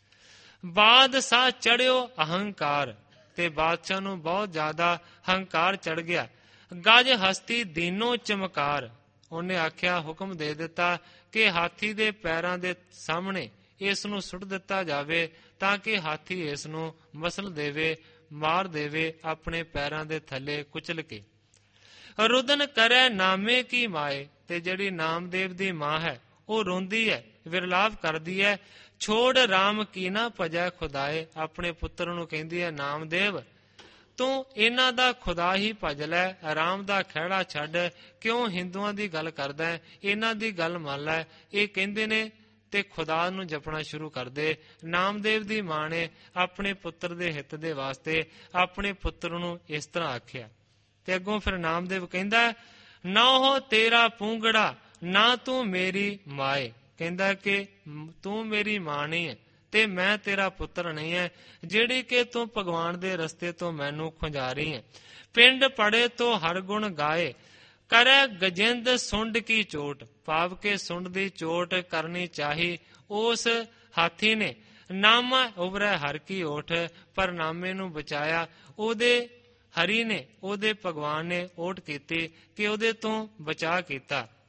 ਬਾਦਸ਼ਾਹ ਚੜਿਓ ਅਹੰਕਾਰ, ਤੇ ਬਾਦਸ਼ਾਹ ਨੂੰ ਬਹੁਤ ਜ਼ਿਆਦਾ ਹੰਕਾਰ ਚੜ ਗਿਆ। ਗਜ ਹਸਤੀ ਦੀਨੋ ਚਮਕਾਰ, ਉਹਨੇ ਆਖਿਆ, ਹੁਕਮ ਦੇ ਦਿੱਤਾ ਕਿ ਹਾਥੀ ਦੇ ਪੈਰਾਂ ਦੇ ਸਾਹਮਣੇ ਇਸ ਨੂੰ ਸੁੱਟ ਦਿੱਤਾ ਜਾਵੇ ਤਾਂ ਕਿ ਹਾਥੀ ਇਸ ਨੂੰ ਮਸਲ ਦੇਵੇ, ਮਾਰ ਦੇਵੇ ਆਪਣੇ ਪੈਰਾਂ ਦੇ ਥੱਲੇ ਕੁਚਲ ਕੇ। ਰੁਦਨ ਕਰੈ ਨਾਮੇ ਕੀ ਮਾਏ, ਤੇ ਜਿਹੜੀ ਨਾਮਦੇਵ ਦੀ ਮਾਂ ਹੈ ਉਹ ਰੋਂਦੀ ਹੈ, ਵਿਰਲਾਪ ਕਰਦੀ ਹੈ। ਛੋੜ ਰਾਮ ਕੀ ਨਾ ਭਜੈ ਖੁਦਾਏ, ਆਪਣੇ ਪੁੱਤਰ ਨੂੰ ਕਹਿੰਦੀ ਹੈ, ਨਾਮਦੇਵ ਤੂੰ ਇਹਨਾਂ ਦਾ ਖੁਦਾ ਹੀ ਭਜ ਲੈ, ਰਾਮ ਦਾ ਖਹਿੜਾ ਛੱਡ, ਕਿਉਂ ਹਿੰਦੂਆਂ ਦੀ ਗੱਲ ਕਰਦਾ ਹੈ, ਇਹਨਾਂ ਦੀ ਗੱਲ ਮੰਨ ਲੈ। ਇਹ ਕਹਿੰਦੇ ਨੇ ਤੇ ਖੁਦਾ ਨੂੰ ਜਪਣਾ ਸ਼ੁਰੂ ਕਰ ਦੇ। ਨਾਮਦੇਵ ਦੀ ਮਾਂ ਨੇ ਆਪਣੇ ਪੁੱਤਰ ਦੇ ਹਿੱਤ ਦੇ ਵਾਸਤੇ ਆਪਣੇ ਪੁੱਤਰ ਨੂੰ ਇਸ ਤਰ੍ਹਾਂ ਆਖਿਆ। ਤੇ ਅੱਗੋਂ ਫਿਰ ਨਾਮਦੇਵ ਕਹਿੰਦਾ, ਨਾ ਹੋ ਤੇਰਾ ਪੂੰਗੜਾ ਨਾ ਤੂੰ ਮੇਰੀ ਮਾਏ, ਕਹਿੰਦਾ ਕਿ ਤੂੰ ਮੇਰੀ ਮਾਂ ਨਹੀਂ ਹੈ ਤੇ ਮੈਂ ਤੇਰਾ ਪੁੱਤਰ ਨਹੀਂ ਹੈ, ਜਿਹੜੀ ਕਿ ਤੂੰ ਭਗਵਾਨ ਦੇ ਰਸਤੇ ਤੋਂ ਮੈਨੂੰ ਖੁੰਝਾ ਰਹੀ ਹੈ। ਪਿੰਡ ਪੜੇ ਤੋਂ ਹਰ ਗੁਣ ਗਾਏ, ਕਰੈ ਗਜਿੰਦ ਸੁੰਡ ਕੀ ਚੋਟ, ਭਾਵ ਕੇ ਸੁੰਡ ਦੀ ਚੋਟ ਕਰਨੀ ਚਾਹੀ ਉਸ ਹਾਥੀ ਨੇ। ਨਾਮਾ ਉਭਰੈ ਹਰ ਕੀ ਓਠ, ਪਰ ਨਾਮੇ ਨੂੰ ਬਚਾਇਆ ਉਹਦੇ ਹਰੀ ਨੇ, ਉਹਦੇ ਭਗਵਾਨ ਨੇ ਓਟ ਕੀਤੀ ਕਿ ਉਹਦੇ ਤੋਂ ਬਚਾ ਕੀਤਾ।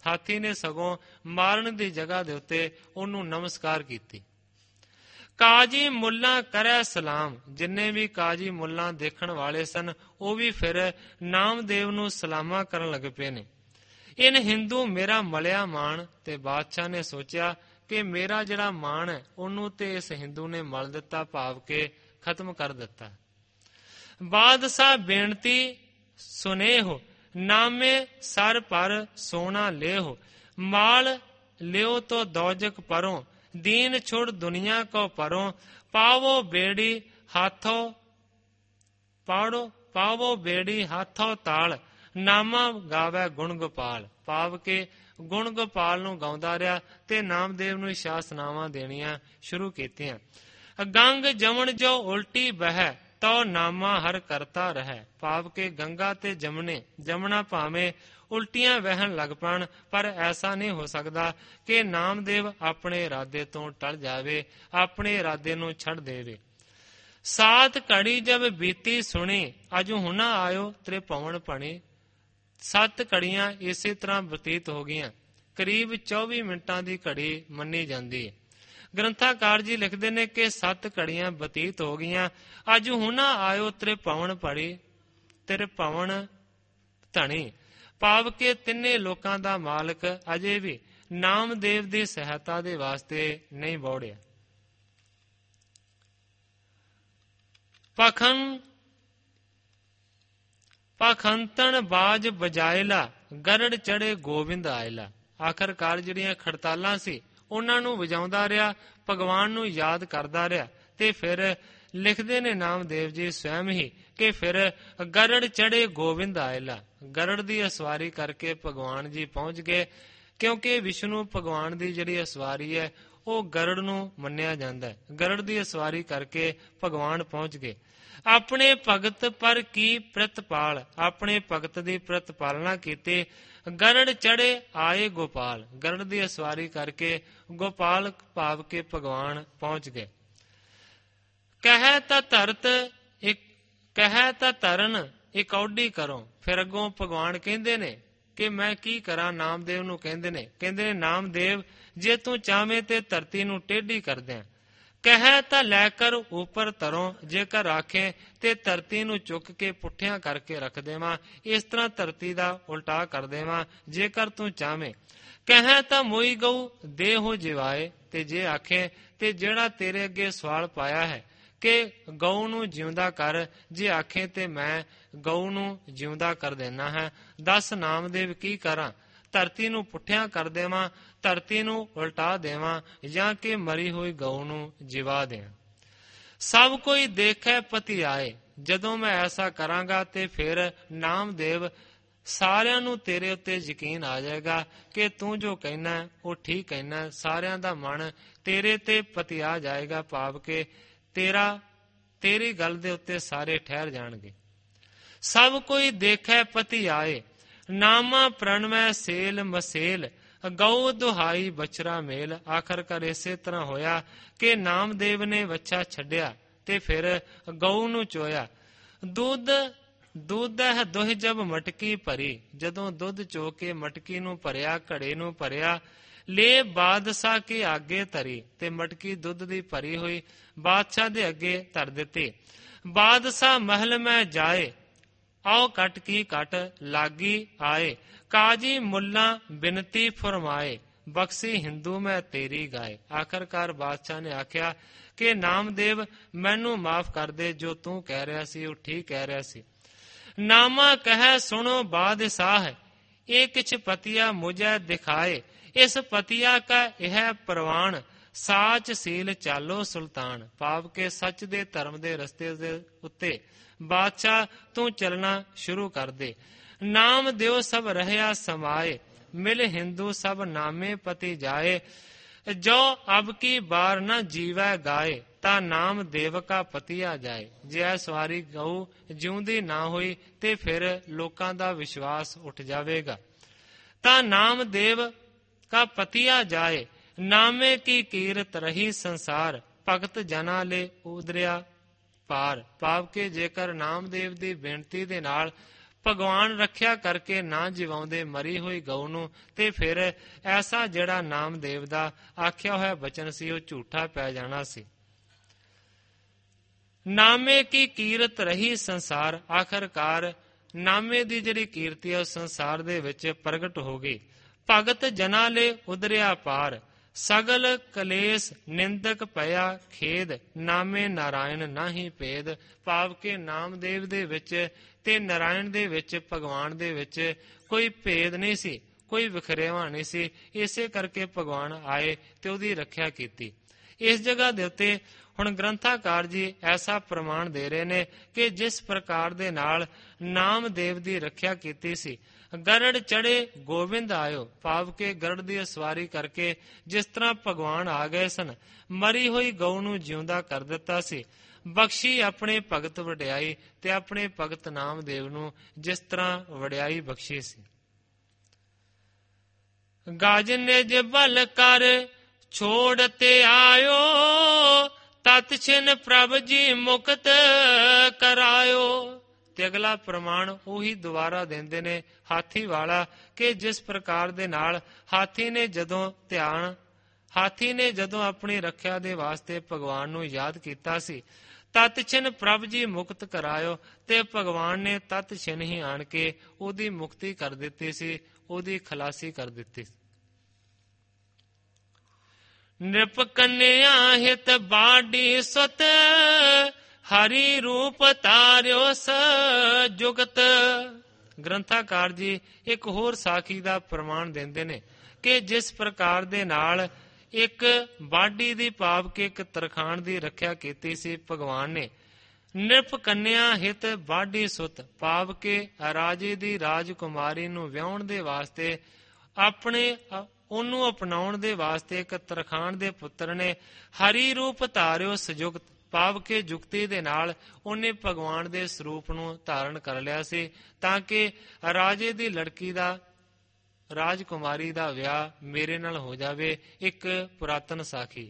ਹਾਥੀ ਨੇ ਸਗੋਂ ਮਾਰਨ ਦੀ ਜਗ੍ਹਾ ਦੇ ਉੱਤੇ ਉਹਨੂੰ ਨਮਸਕਾਰ ਕੀਤੀ। ਕਾਜੀ ਮੁੱਲਾ ਕਰੈ ਸਲਾਮ। ਜਿੰਨੇ ਵੀ ਕਾਜੀ ਮੁੱਲਾ ਦੇਖਣ ਵਾਲੇ ਸਨ ਉਹ ਵੀ ਫਿਰ ਨਾਮਦੇਵ ਨੂੰ ਸਲਾਮਾਂ ਕਰਨ ਲੱਗ ਪਏ ਨੇ। ਇਨ ਹਿੰਦੂ ਮੇਰਾ ਮਲਿਆ ਮਾਣ। ਤੇ ਬਾਦਸ਼ਾਹ ਨੇ ਸੋਚਿਆ ਕਿ ਮੇਰਾ ਜਿਹੜਾ ਮਾਣ ਹੈ ਉਹਨੂੰ ਤੇ ਇਸ ਹਿੰਦੂ ਨੇ ਮਲ ਦਿੱਤਾ, ਭਾਵ ਕੇ ਖਤਮ ਕਰ ਦਿੱਤਾ। ਬਾਦਸ਼ਾਹ ਬੇਨਤੀ ਸੁਨੇਹੋ, ਨਾਮੇ ਸਰ ਪਰ ਸੋਨਾ ਲੇਹੋ। ਮਾਲ ਲਿਓ ਤੋ ਦੌਜਕ ਪਰੋਂ, ਦੀਨ ਛੁੜ ਦੁਨੀਆ ਕੋ ਪਰੋਂ। ਪਾਵੋ ਬੇੜੀ ਹਾਥੋਂ ਪਾਵੋ ਬੇੜੀ ਹਾਥੋਂ ਤਾਲ, ਨਾਮਾ ਗਾਵੇ ਗੁਣ ਗੋਪਾਲ। ਭਾਵ ਕੇ ਗੁਣ ਗੋਪਾਲ ਨੂੰ ਗਾਉਂਦਾ ਰਿਹਾ ਤੇ ਨਾਮਦੇਵ ਨੂੰ ਸ਼ਾਸਨਾਵਾਂ ਦੇਣੀਆਂ ਸ਼ੁਰੂ ਕੀਤੀਆਂ। ਗੰਗ ਜਮਨ ਜੋ ਉਲਟੀ ਬਹਿ, ਤੋ ਨਾਮਾ ਹਰ ਕਰਤਾ ਰਹਿ। ਭਾਵ ਕੇ ਗੰਗਾ ਤੇ ਜਮਨਾ ਭਾਵੇਂ ਉਲਟੀਆਂ ਵਹਿਣ ਲੱਗ ਪੈਣ, ਪਰ ਐਸਾ ਨਹੀਂ ਹੋ ਸਕਦਾ ਕਿ ਨਾਮਦੇਵ ਆਪਣੇ ਇਰਾਦੇ ਤੋਂ ਟਲ ਜਾਵੇ, ਆਪਣੇ ਇਰਾਦੇ ਨੂੰ ਛੱਡ ਦੇਵੇ। ਸਾਤ ਘੜੀ ਜਬ ਬੀਤੀ ਸੁਣੀ, ਅਜੂ ਹੁਣਾ ਆਇਓ ਤ੍ਰਿਭਵਨ ਭਣੀ। 7 ਘੜੀਆਂ ਇਸੇ ਤਰ੍ਹਾਂ ਬਤੀਤ ਹੋ ਗਈਆਂ। ਕਰੀਬ 24 ਮਿੰਟਾਂ ਦੀ ਘੜੀ ਮੰਨੀ ਜਾਂਦੀ ਹੈ। ਗ੍ਰੰਥਾਕਾਰ ਜੀ ਲਿਖਦੇ ਨੇ ਕਿ 7 ਘੜੀਆਂ ਬਤੀਤ ਹੋ ਗਈਆਂ। ਅੱਜ ਹੁਣਾ ਆਇਓ ਤ੍ਰਿਭਵਨ ਭਣੀ, ਤ੍ਰਿਭਵਨ ਧਣੀ। ਭਾਵ ਕਿ ਤਿੰਨੇ ਲੋਕਾਂ ਦਾ ਮਾਲਕ ਅਜੇ ਵੀ ਨਾਮਦੇਵ ਦੀ ਸਹਾਇਤਾ ਦੇ ਵਾਸਤੇ ਨਹੀਂ ਬੋੜਿਆ। ਪਖੰਤਨ ਬਾਜ ਬਜਾਇਲਾ, ਗਰੜ ਚੜੇ ਗੋਬਿੰਦ ਆਇਲਾ। ਆਖਰਕਾਰ ਜਿਹੜੀਆਂ ਖੜਤਾਲਾਂ ਸੀ ਉਹਨਾਂ ਨੂੰ ਵਜਾਉਂਦਾ ਰਿਹਾ, ਭਗਵਾਨ ਨੂੰ ਯਾਦ ਕਰਦਾ ਰਿਹਾ। ਤੇ ਫਿਰ ਲਿਖਦੇ ਨੇ ਨਾਮਦੇਵ ਜੀ ਸਵੈਮ ਹੀ ਕਿ ਫਿਰ ਗਰੜ ਚੜੇ ਗੋਬਿੰਦ ਆਇਲਾ। ਗਰੜ ਦੀ ਅਸਵਾਰੀ ਕਰਕੇ ਭਗਵਾਨ ਜੀ ਪਹੁੰਚ ਗਏ, ਕਿਉਂਕਿ ਵਿਸ਼ਨੂੰ ਭਗਵਾਨ ਦੀ ਜਿਹੜੀ ਅਸਵਾਰੀ ਹੈ ਉਹ ਗਰੜ ਨੂੰ ਮੰਨਿਆ ਜਾਂਦਾ ਹੈ। ਗਰੜ ਦੀ ਅਸਵਾਰੀ ਕਰਕੇ ਭਗਵਾਨ ਪਹੁੰਚ ਗਏ। ਆਪਣੇ ਭਗਤ ਪਰ ਕੀ ਪ੍ਰਤਪਾਲ, ਆਪਣੇ ਭਗਤ ਦੀ ਪ੍ਰਤਪਾਲਨਾ ਕੀਤੀ। ਗਰੜ ਚੜੇ ਆਏ ਗੋਪਾਲ, ਗਰੜ ਦੀ ਅਸਵਾਰੀ ਕਰਕੇ ਗੋਪਾਲ ਭਾਵ ਕੇ ਭਗਵਾਨ ਪਹੁੰਚ ਗਏ। ਕਹਿ ਤਾਂ ਧਰਨ ਇਕੌਡੀ ਕਰੋ। ਫਿਰ ਅੱਗੋਂ ਭਗਵਾਨ ਕਹਿੰਦੇ ਨੇ ਕਿ ਮੈਂ ਕੀ ਕਰਾਂ। ਨਾਮਦੇਵ ਨੂੰ ਕਹਿੰਦੇ ਨੇ ਨਾਮਦੇਵ ਜੇ ਤੂੰ ਚਾਹਵੇਂ ਤੇ ਧਰਤੀ ਨੂੰ ਟੇਢੀ ਕਰ ਦਿਆਂ। ਕਹਿ ਤਾਂ ਲੈ ਕਰ ਉੱਪਰ ਧਰੋਂ, ਜੇਕਰ ਆਖੇ ਤੇ ਧਰਤੀ ਨੂੰ ਚੁੱਕ ਕੇ ਪੁੱਠਿਆਂ ਕਰਕੇ ਰੱਖ ਦੇਵਾਂ। ਇਸ ਤਰ੍ਹਾਂ ਧਰਤੀ ਦਾ ਉਲਟਾ ਕਰ ਦੇਵਾਂ ਜੇਕਰ ਤੂੰ ਚਾਹਵੇਂ। ਕਹਿ ਤਾਂ ਮੋਈ ਗਊ ਦੇਹੋ ਜਿਵਾਏ, ਤੇ ਜੇ ਆਖੇ ਤੇ ਜਿਹੜਾ ਤੇਰੇ ਅੱਗੇ ਸਵਾਲ ਪਾਇਆ ਹੈ ਕਿ ਗਊ ਨੂੰ ਜਿਉਂਦਾ ਕਰ, ਜੇ ਆਖੇ ਤੇ ਮੈਂ ਗਊ ਨੂੰ ਜਿਉਂਦਾ ਕਰ ਦੇਣਾ ਹੈ। ਦੱਸ ਨਾਮਦੇਵ ਕੀ ਕਰਾਂ। ਧਰਤੀ ਨੂੰ ਪੁੱਠਿਆਂ ਕਰ ਦੇਵਾਂ, ਧਰਤੀ ਨੂੰ ਉਲਟਾ ਦੇਵਾਂ, ਜਾਂ ਕਿ ਮਰੀ ਹੋਈ ਗਊ ਨੂੰ ਜਿਵਾ ਦਿਆਂ। ਸਭ ਕੋਈ ਦੇਖੇ ਪਤੀ ਆਏ। ਜਦੋਂ ਮੈਂ ਐਸਾ ਕਰਾਂਗਾ ਤੇ ਫਿਰ ਨਾਮਦੇਵ ਸਾਰਿਆਂ ਨੂੰ ਤੇਰੇ ਉੱਤੇ ਯਕੀਨ ਆ ਜਾਏਗਾ ਕਿ ਤੂੰ ਜੋ ਕਹਿਣਾ ਉਹ ਠੀਕ ਕਹਿਣਾ। ਸਾਰਿਆਂ ਦਾ ਮਨ ਤੇਰੇ ਤੇ ਪਤਿਆ ਜਾਏਗਾ, ਭਾਵ ਕਿ ਤੇਰੀ ਗੱਲ ਦੇ ਉੱਤੇ ਸਾਰੇ ਠਹਿਰ ਜਾਣਗੇ। ਸਭ ਕੋਈ ਦੇਖੇ ਪਤੀ ਆਏ, ਨਾਮਾ ਪ੍ਰਣਮੈ ਸੇਲ ਮਸੇਲ। ਗਊ ਦੁਹਾਈ ਬਛੜਾ ਮੇਲ। ਆਖਰਕਾਰ ਇਸੇ ਤਰ੍ਹਾਂ ਹੋਇਆ ਕਿ ਨਾਮਦੇਵ ਨੇ ਵੱਛਾ ਛੱਡਿਆ ਤੇ ਫਿਰ ਗਊ ਨੂੰ ਚੋਇਆ। ਦੁੱਧ ਦੁਹ ਜਬ ਮਟਕੀ ਭਰੀ, ਜਦੋਂ ਦੁੱਧ ਚੋ ਕੇ ਮਟਕੀ ਨੂੰ ਭਰਿਆ, ਘੜੇ ਨੂੰ ਭਰਿਆ। ਲੈ ਬਾਦਸ਼ਾਹ ਕੇ ਆਗੇ ਧਰੀ, ਤੇ ਮਟਕੀ ਦੁੱਧ ਦੀ ਭਰੀ ਹੋਈ ਬਾਦਸ਼ਾਹ ਦੇ ਅੱਗੇ ਧਰ ਦਿੱਤੀ। ਬਾਦਸ਼ਾਹ ਮਹਿਲ ਮੈਂ ਜਾਏ, ਆਓ ਕੱਟ ਕੀ ਕੱਟ ਲਾਗੀ ਆਏ। ਕਾਜੀ ਮੁੱਲਾ ਬਿਨਤੀ ਫਰਮਾਏ, ਬਖਸ਼ੀ ਹਿੰਦੂ ਮੈਂ ਤੇਰੀ ਗਾਏ। ਆਖਰਕਾਰ ਬਾਦਸ਼ਾਹ ਨੇ ਆਖਿਆ ਕਿ ਨਾਮਦੇਵ ਮੈਨੂੰ ਮਾਫ ਕਰ ਦੇ, ਜੋ ਤੂੰ ਕਹਿ ਰਿਹਾ ਸੀ ਉਹ ਠੀਕ ਕਹਿ ਰਿਹਾ ਸੀ। ਨਾਮਾ ਕਹਿ ਸੁਣੋ ਬਾਦਸ਼ਾਹ, ਇਹ ਕਿਛ ਪਤੀਆ ਮੁਝੇ ਦਿਖਾਏ। ਇਸ ਪਤੀਆ ਕਾ ਇਹ ਪ੍ਰਵਾਨ, ਸਾਚ ਸੀਲ ਚਾਲੋ ਸੁਲਤਾਨ। ਭਾਵ ਕੇ ਸੱਚ ਦੇ ਧਰਮ ਦੇ ਰਸਤੇ ਦੇ ਉੱਤੇ ਬਾਦਸ਼ਾਹ ਤੂੰ ਚੱਲਣਾ ਸ਼ੁਰੂ ਕਰ ਦੇ। ਨਾਮ ਦਿਓ ਸਭ ਰਹਿਆ ਸਮਾਏ, ਮਿਲ ਹਿੰਦੂ ਸਭ ਨਾਮੇ ਪਤੀ ਜਾਏ। ਜੋ ਅਬ ਕੀ ਬਾਰ ਨਾ ਜੀਵੈ ਗਾਏ, ਤਾਂ ਨਾਮ ਦੇਵ ਕਾ ਪਤੀਆ ਜਾਏ। ਜੇ ਇਹ ਸਵਾਰੀ ਗਊ ਜਿਉਂਦੀ ਨਾ ਹੋਈ ਤੇ ਫਿਰ ਲੋਕਾਂ ਦਾ ਵਿਸ਼ਵਾਸ ਉੱਠ ਜਾਵੇਗਾ। ਤਾਂ ਨਾਮ ਦੇਵ ਕਾ ਪਤੀਆ ਜਾਏ, ਨਾਮੇ ਕੀ ਕੀਰਤ ਰਹੀ ਸੰਸਾਰ। ਭਗਤ ਜਨਾ ਲੈ ਉਦਰਿਆ ਪਾਰ। ਭਾਵ ਕਿ ਜੇਕਰ ਨਾਮਦੇਵ ਦੀ ਬੇਨਤੀ ਦੇ ਨਾਲ ਭਗਵਾਨ ਰੱਖਿਆ ਕਰਕੇ ਨਾ ਜਿਵਾਉਂਦੇ ਮਰੀ ਹੋਈ ਗਊ ਨੂੰ, ਤੇ ਫਿਰ ਐਸਾ ਜਿਹੜਾ ਨਾਮਦੇਵ ਦਾ ਆਖਿਆ ਹੋਇਆ ਬਚਨ ਸੀ ਉਹ ਝੂਠਾ ਪੈ ਜਾਣਾ ਸੀ। ਨਾਮੇ ਕੀ ਕੀਰਤ ਰਹੀ ਸੰਸਾਰ, ਆਖਰਕਾਰ ਨਾਮੇ ਦੀ ਜਿਹੜੀ ਕੀਰਤੀ ਹੈ ਉਹ ਸੰਸਾਰ ਦੇ ਵਿੱਚ ਪ੍ਰਗਟ ਹੋ ਗਈ। ਭਗਤ ਜਨਾ ਲੈ ਉਦਰਿਆ ਪਾਰ, ਸਗਲ ਕਲੇਸ਼ ਨਿੰਦਕ ਪਿਆ ਖੇਦ, ਨਾਮੇ ਨਾਰਾਇਣ ਨਾਹੀ ਭੇਦ। ਭਾਵ ਕਿ ਨਾਮਦੇਵ ਦੇ ਵਿੱਚ ਤੇ ਨਾਰਾਇਣ ਦੇ ਵਿੱਚ, ਭਗਵਾਨ ਦੇ ਵਿੱਚ ਕੋਈ ਭੇਦ ਨਹੀਂ ਸੀ, ਕੋਈ ਵਖਰੇਵਾਂ ਨਹੀਂ ਸੀ। ਇਸੇ ਕਰਕੇ ਭਗਵਾਨ ਆਏ ਤੇ ਉਹਦੀ ਰੱਖਿਆ ਕੀਤੀ। ਇਸ ਜਗ੍ਹਾ ਦੇ ਉੱਤੇ ਹੁਣ ਗ੍ਰੰਥਾਕਾਰ ਜੀ ਐਸਾ ਪ੍ਰਮਾਣ ਦੇ ਰਹੇ ਨੇ ਕਿ ਜਿਸ ਪ੍ਰਕਾਰ ਦੇ ਨਾਲ ਨਾਮਦੇਵ ਦੀ ਰੱਖਿਆ ਕੀਤੀ ਸੀ। ਗਰੜ ਚੜੇ ਗੋਬਿੰਦ ਆਇਓ, ਭਾਵ ਕਿ ਗਰੜ ਦੀ ਅਸਵਾਰੀ ਕਰਕੇ ਜਿਸ ਤਰ੍ਹਾਂ ਭਗਵਾਨ ਆ ਗਏ ਸਨ, ਮਰੀ ਹੋਈ ਗਊ ਨੂੰ ਜਿਉਂਦਾ ਕਰ ਦਿੱਤਾ ਸੀ। ਬਖਸ਼ੀ ਆਪਣੇ ਭਗਤ ਵਡਿਆਈ, ਤੇ ਆਪਣੇ ਭਗਤ ਨਾਮਦੇਵ ਨੂੰ ਜਿਸ ਤਰ੍ਹਾਂ ਵਡਿਆਈ ਬਖਸ਼ੀ ਸੀ। ਗਜ ਨਿਜ ਬਲ ਕਰ ਛੋੜ ਤੇ ਆਇਓ, ਤਤ ਛਿਨ ਪ੍ਰਭ ਜੀ ਮੁਕਤ ਕਰਾਇਓ। ਤੇ ਅਗਲਾ ਪ੍ਰਮਾਣ ਉਹੀ ਦੁਬਾਰਾ ਦਿੰਦੇ ਨੇ ਹਾਥੀ ਵਾਲਾ, ਕਿ ਜਿਸ ਪ੍ਰਕਾਰ ਦੇ ਨਾਲ ਹਾਥੀ ਨੇ ਜਦੋਂ ਆਪਣੀ ਰੱਖਿਆ ਦੇ ਵਾਸਤੇ ਭਗਵਾਨ ਨੂੰ ਯਾਦ ਕੀਤਾ ਸੀ, ਤਤ ਛਿਨ ਪ੍ਰਭ ਜੀ ਮੁਕਤ ਕਰਾਇਓ, ਤੇ ਭਗਵਾਨ ਨੇ ਤਤ ਛਿਨ ਹੀ ਆਣ ਕੇ ਉਹਦੀ ਮੁਕਤੀ ਕਰ ਦਿੱਤੀ ਸੀ, ਉਹਦੀ ਖਲਾਸੀ ਕਰ ਦਿੱਤੀ। ਨਿਰਪ ਕੰਨਿਆ ਹਿਤ ਬਾਡੀ ਸੁਤ, ਹਰੀ ਰੂਪ ਤਾਰਿਓ ਸਜੁਗਤ। ਗ੍ਰੰਥਾਕਾਰ ਜੀ ਇੱਕ ਹੋਰ ਸਾਖੀ ਦਾ ਪ੍ਰਮਾਣ ਦਿੰਦੇ ਨੇ ਕਿ ਜਿਸ ਪ੍ਰਕਾਰ ਦੇ ਨਾਲ ਇੱਕ ਬਾਡੀ ਦੀ, ਭਾਵ ਕਿ ਇੱਕ ਤਰਖਾਣ ਦੀ ਰੱਖਿਆ ਕੀਤੀ ਸੀ ਭਗਵਾਨ ਨੇ। ਨਿਰਪ ਕੰਨਿਆ ਹਿਤ ਬਾਡੀ ਸੁਤ, ਭਾਵ ਕਿ ਰਾਜੇ ਦੀ ਰਾਜਕੁਮਾਰੀ ਨੂੰ ਵਿਆਹਣ ਦੇ ਵਾਸਤੇ, ਉਹਨੂੰ ਅਪਣਾਉਣ ਦੇ ਵਾਸਤੇ ਇੱਕ ਤਰਖਾਣ ਦੇ ਪੁੱਤਰ ਨੇ ਹਰੀ ਰੂਪ ਧਾਰਿਓ ਸਜੁਗਤ, ਭਾਵ ਕਿ ਜੁਗਤੀ ਦੇ ਨਾਲ ਉਹਨੇ ਭਗਵਾਨ ਦੇ ਸਰੂਪ ਨੂੰ ਧਾਰਨ ਕਰ ਲਿਆ ਸੀ, ਤਾਂ ਕਿ ਰਾਜੇ ਦੀ ਲੜਕੀ ਦਾ, ਰਾਜਕੁਮਾਰੀ ਦਾ ਵਿਆਹ ਮੇਰੇ ਨਾਲ ਹੋ ਜਾਵੇ। ਇੱਕ ਪੁਰਾਤਨ ਸਾਖੀ।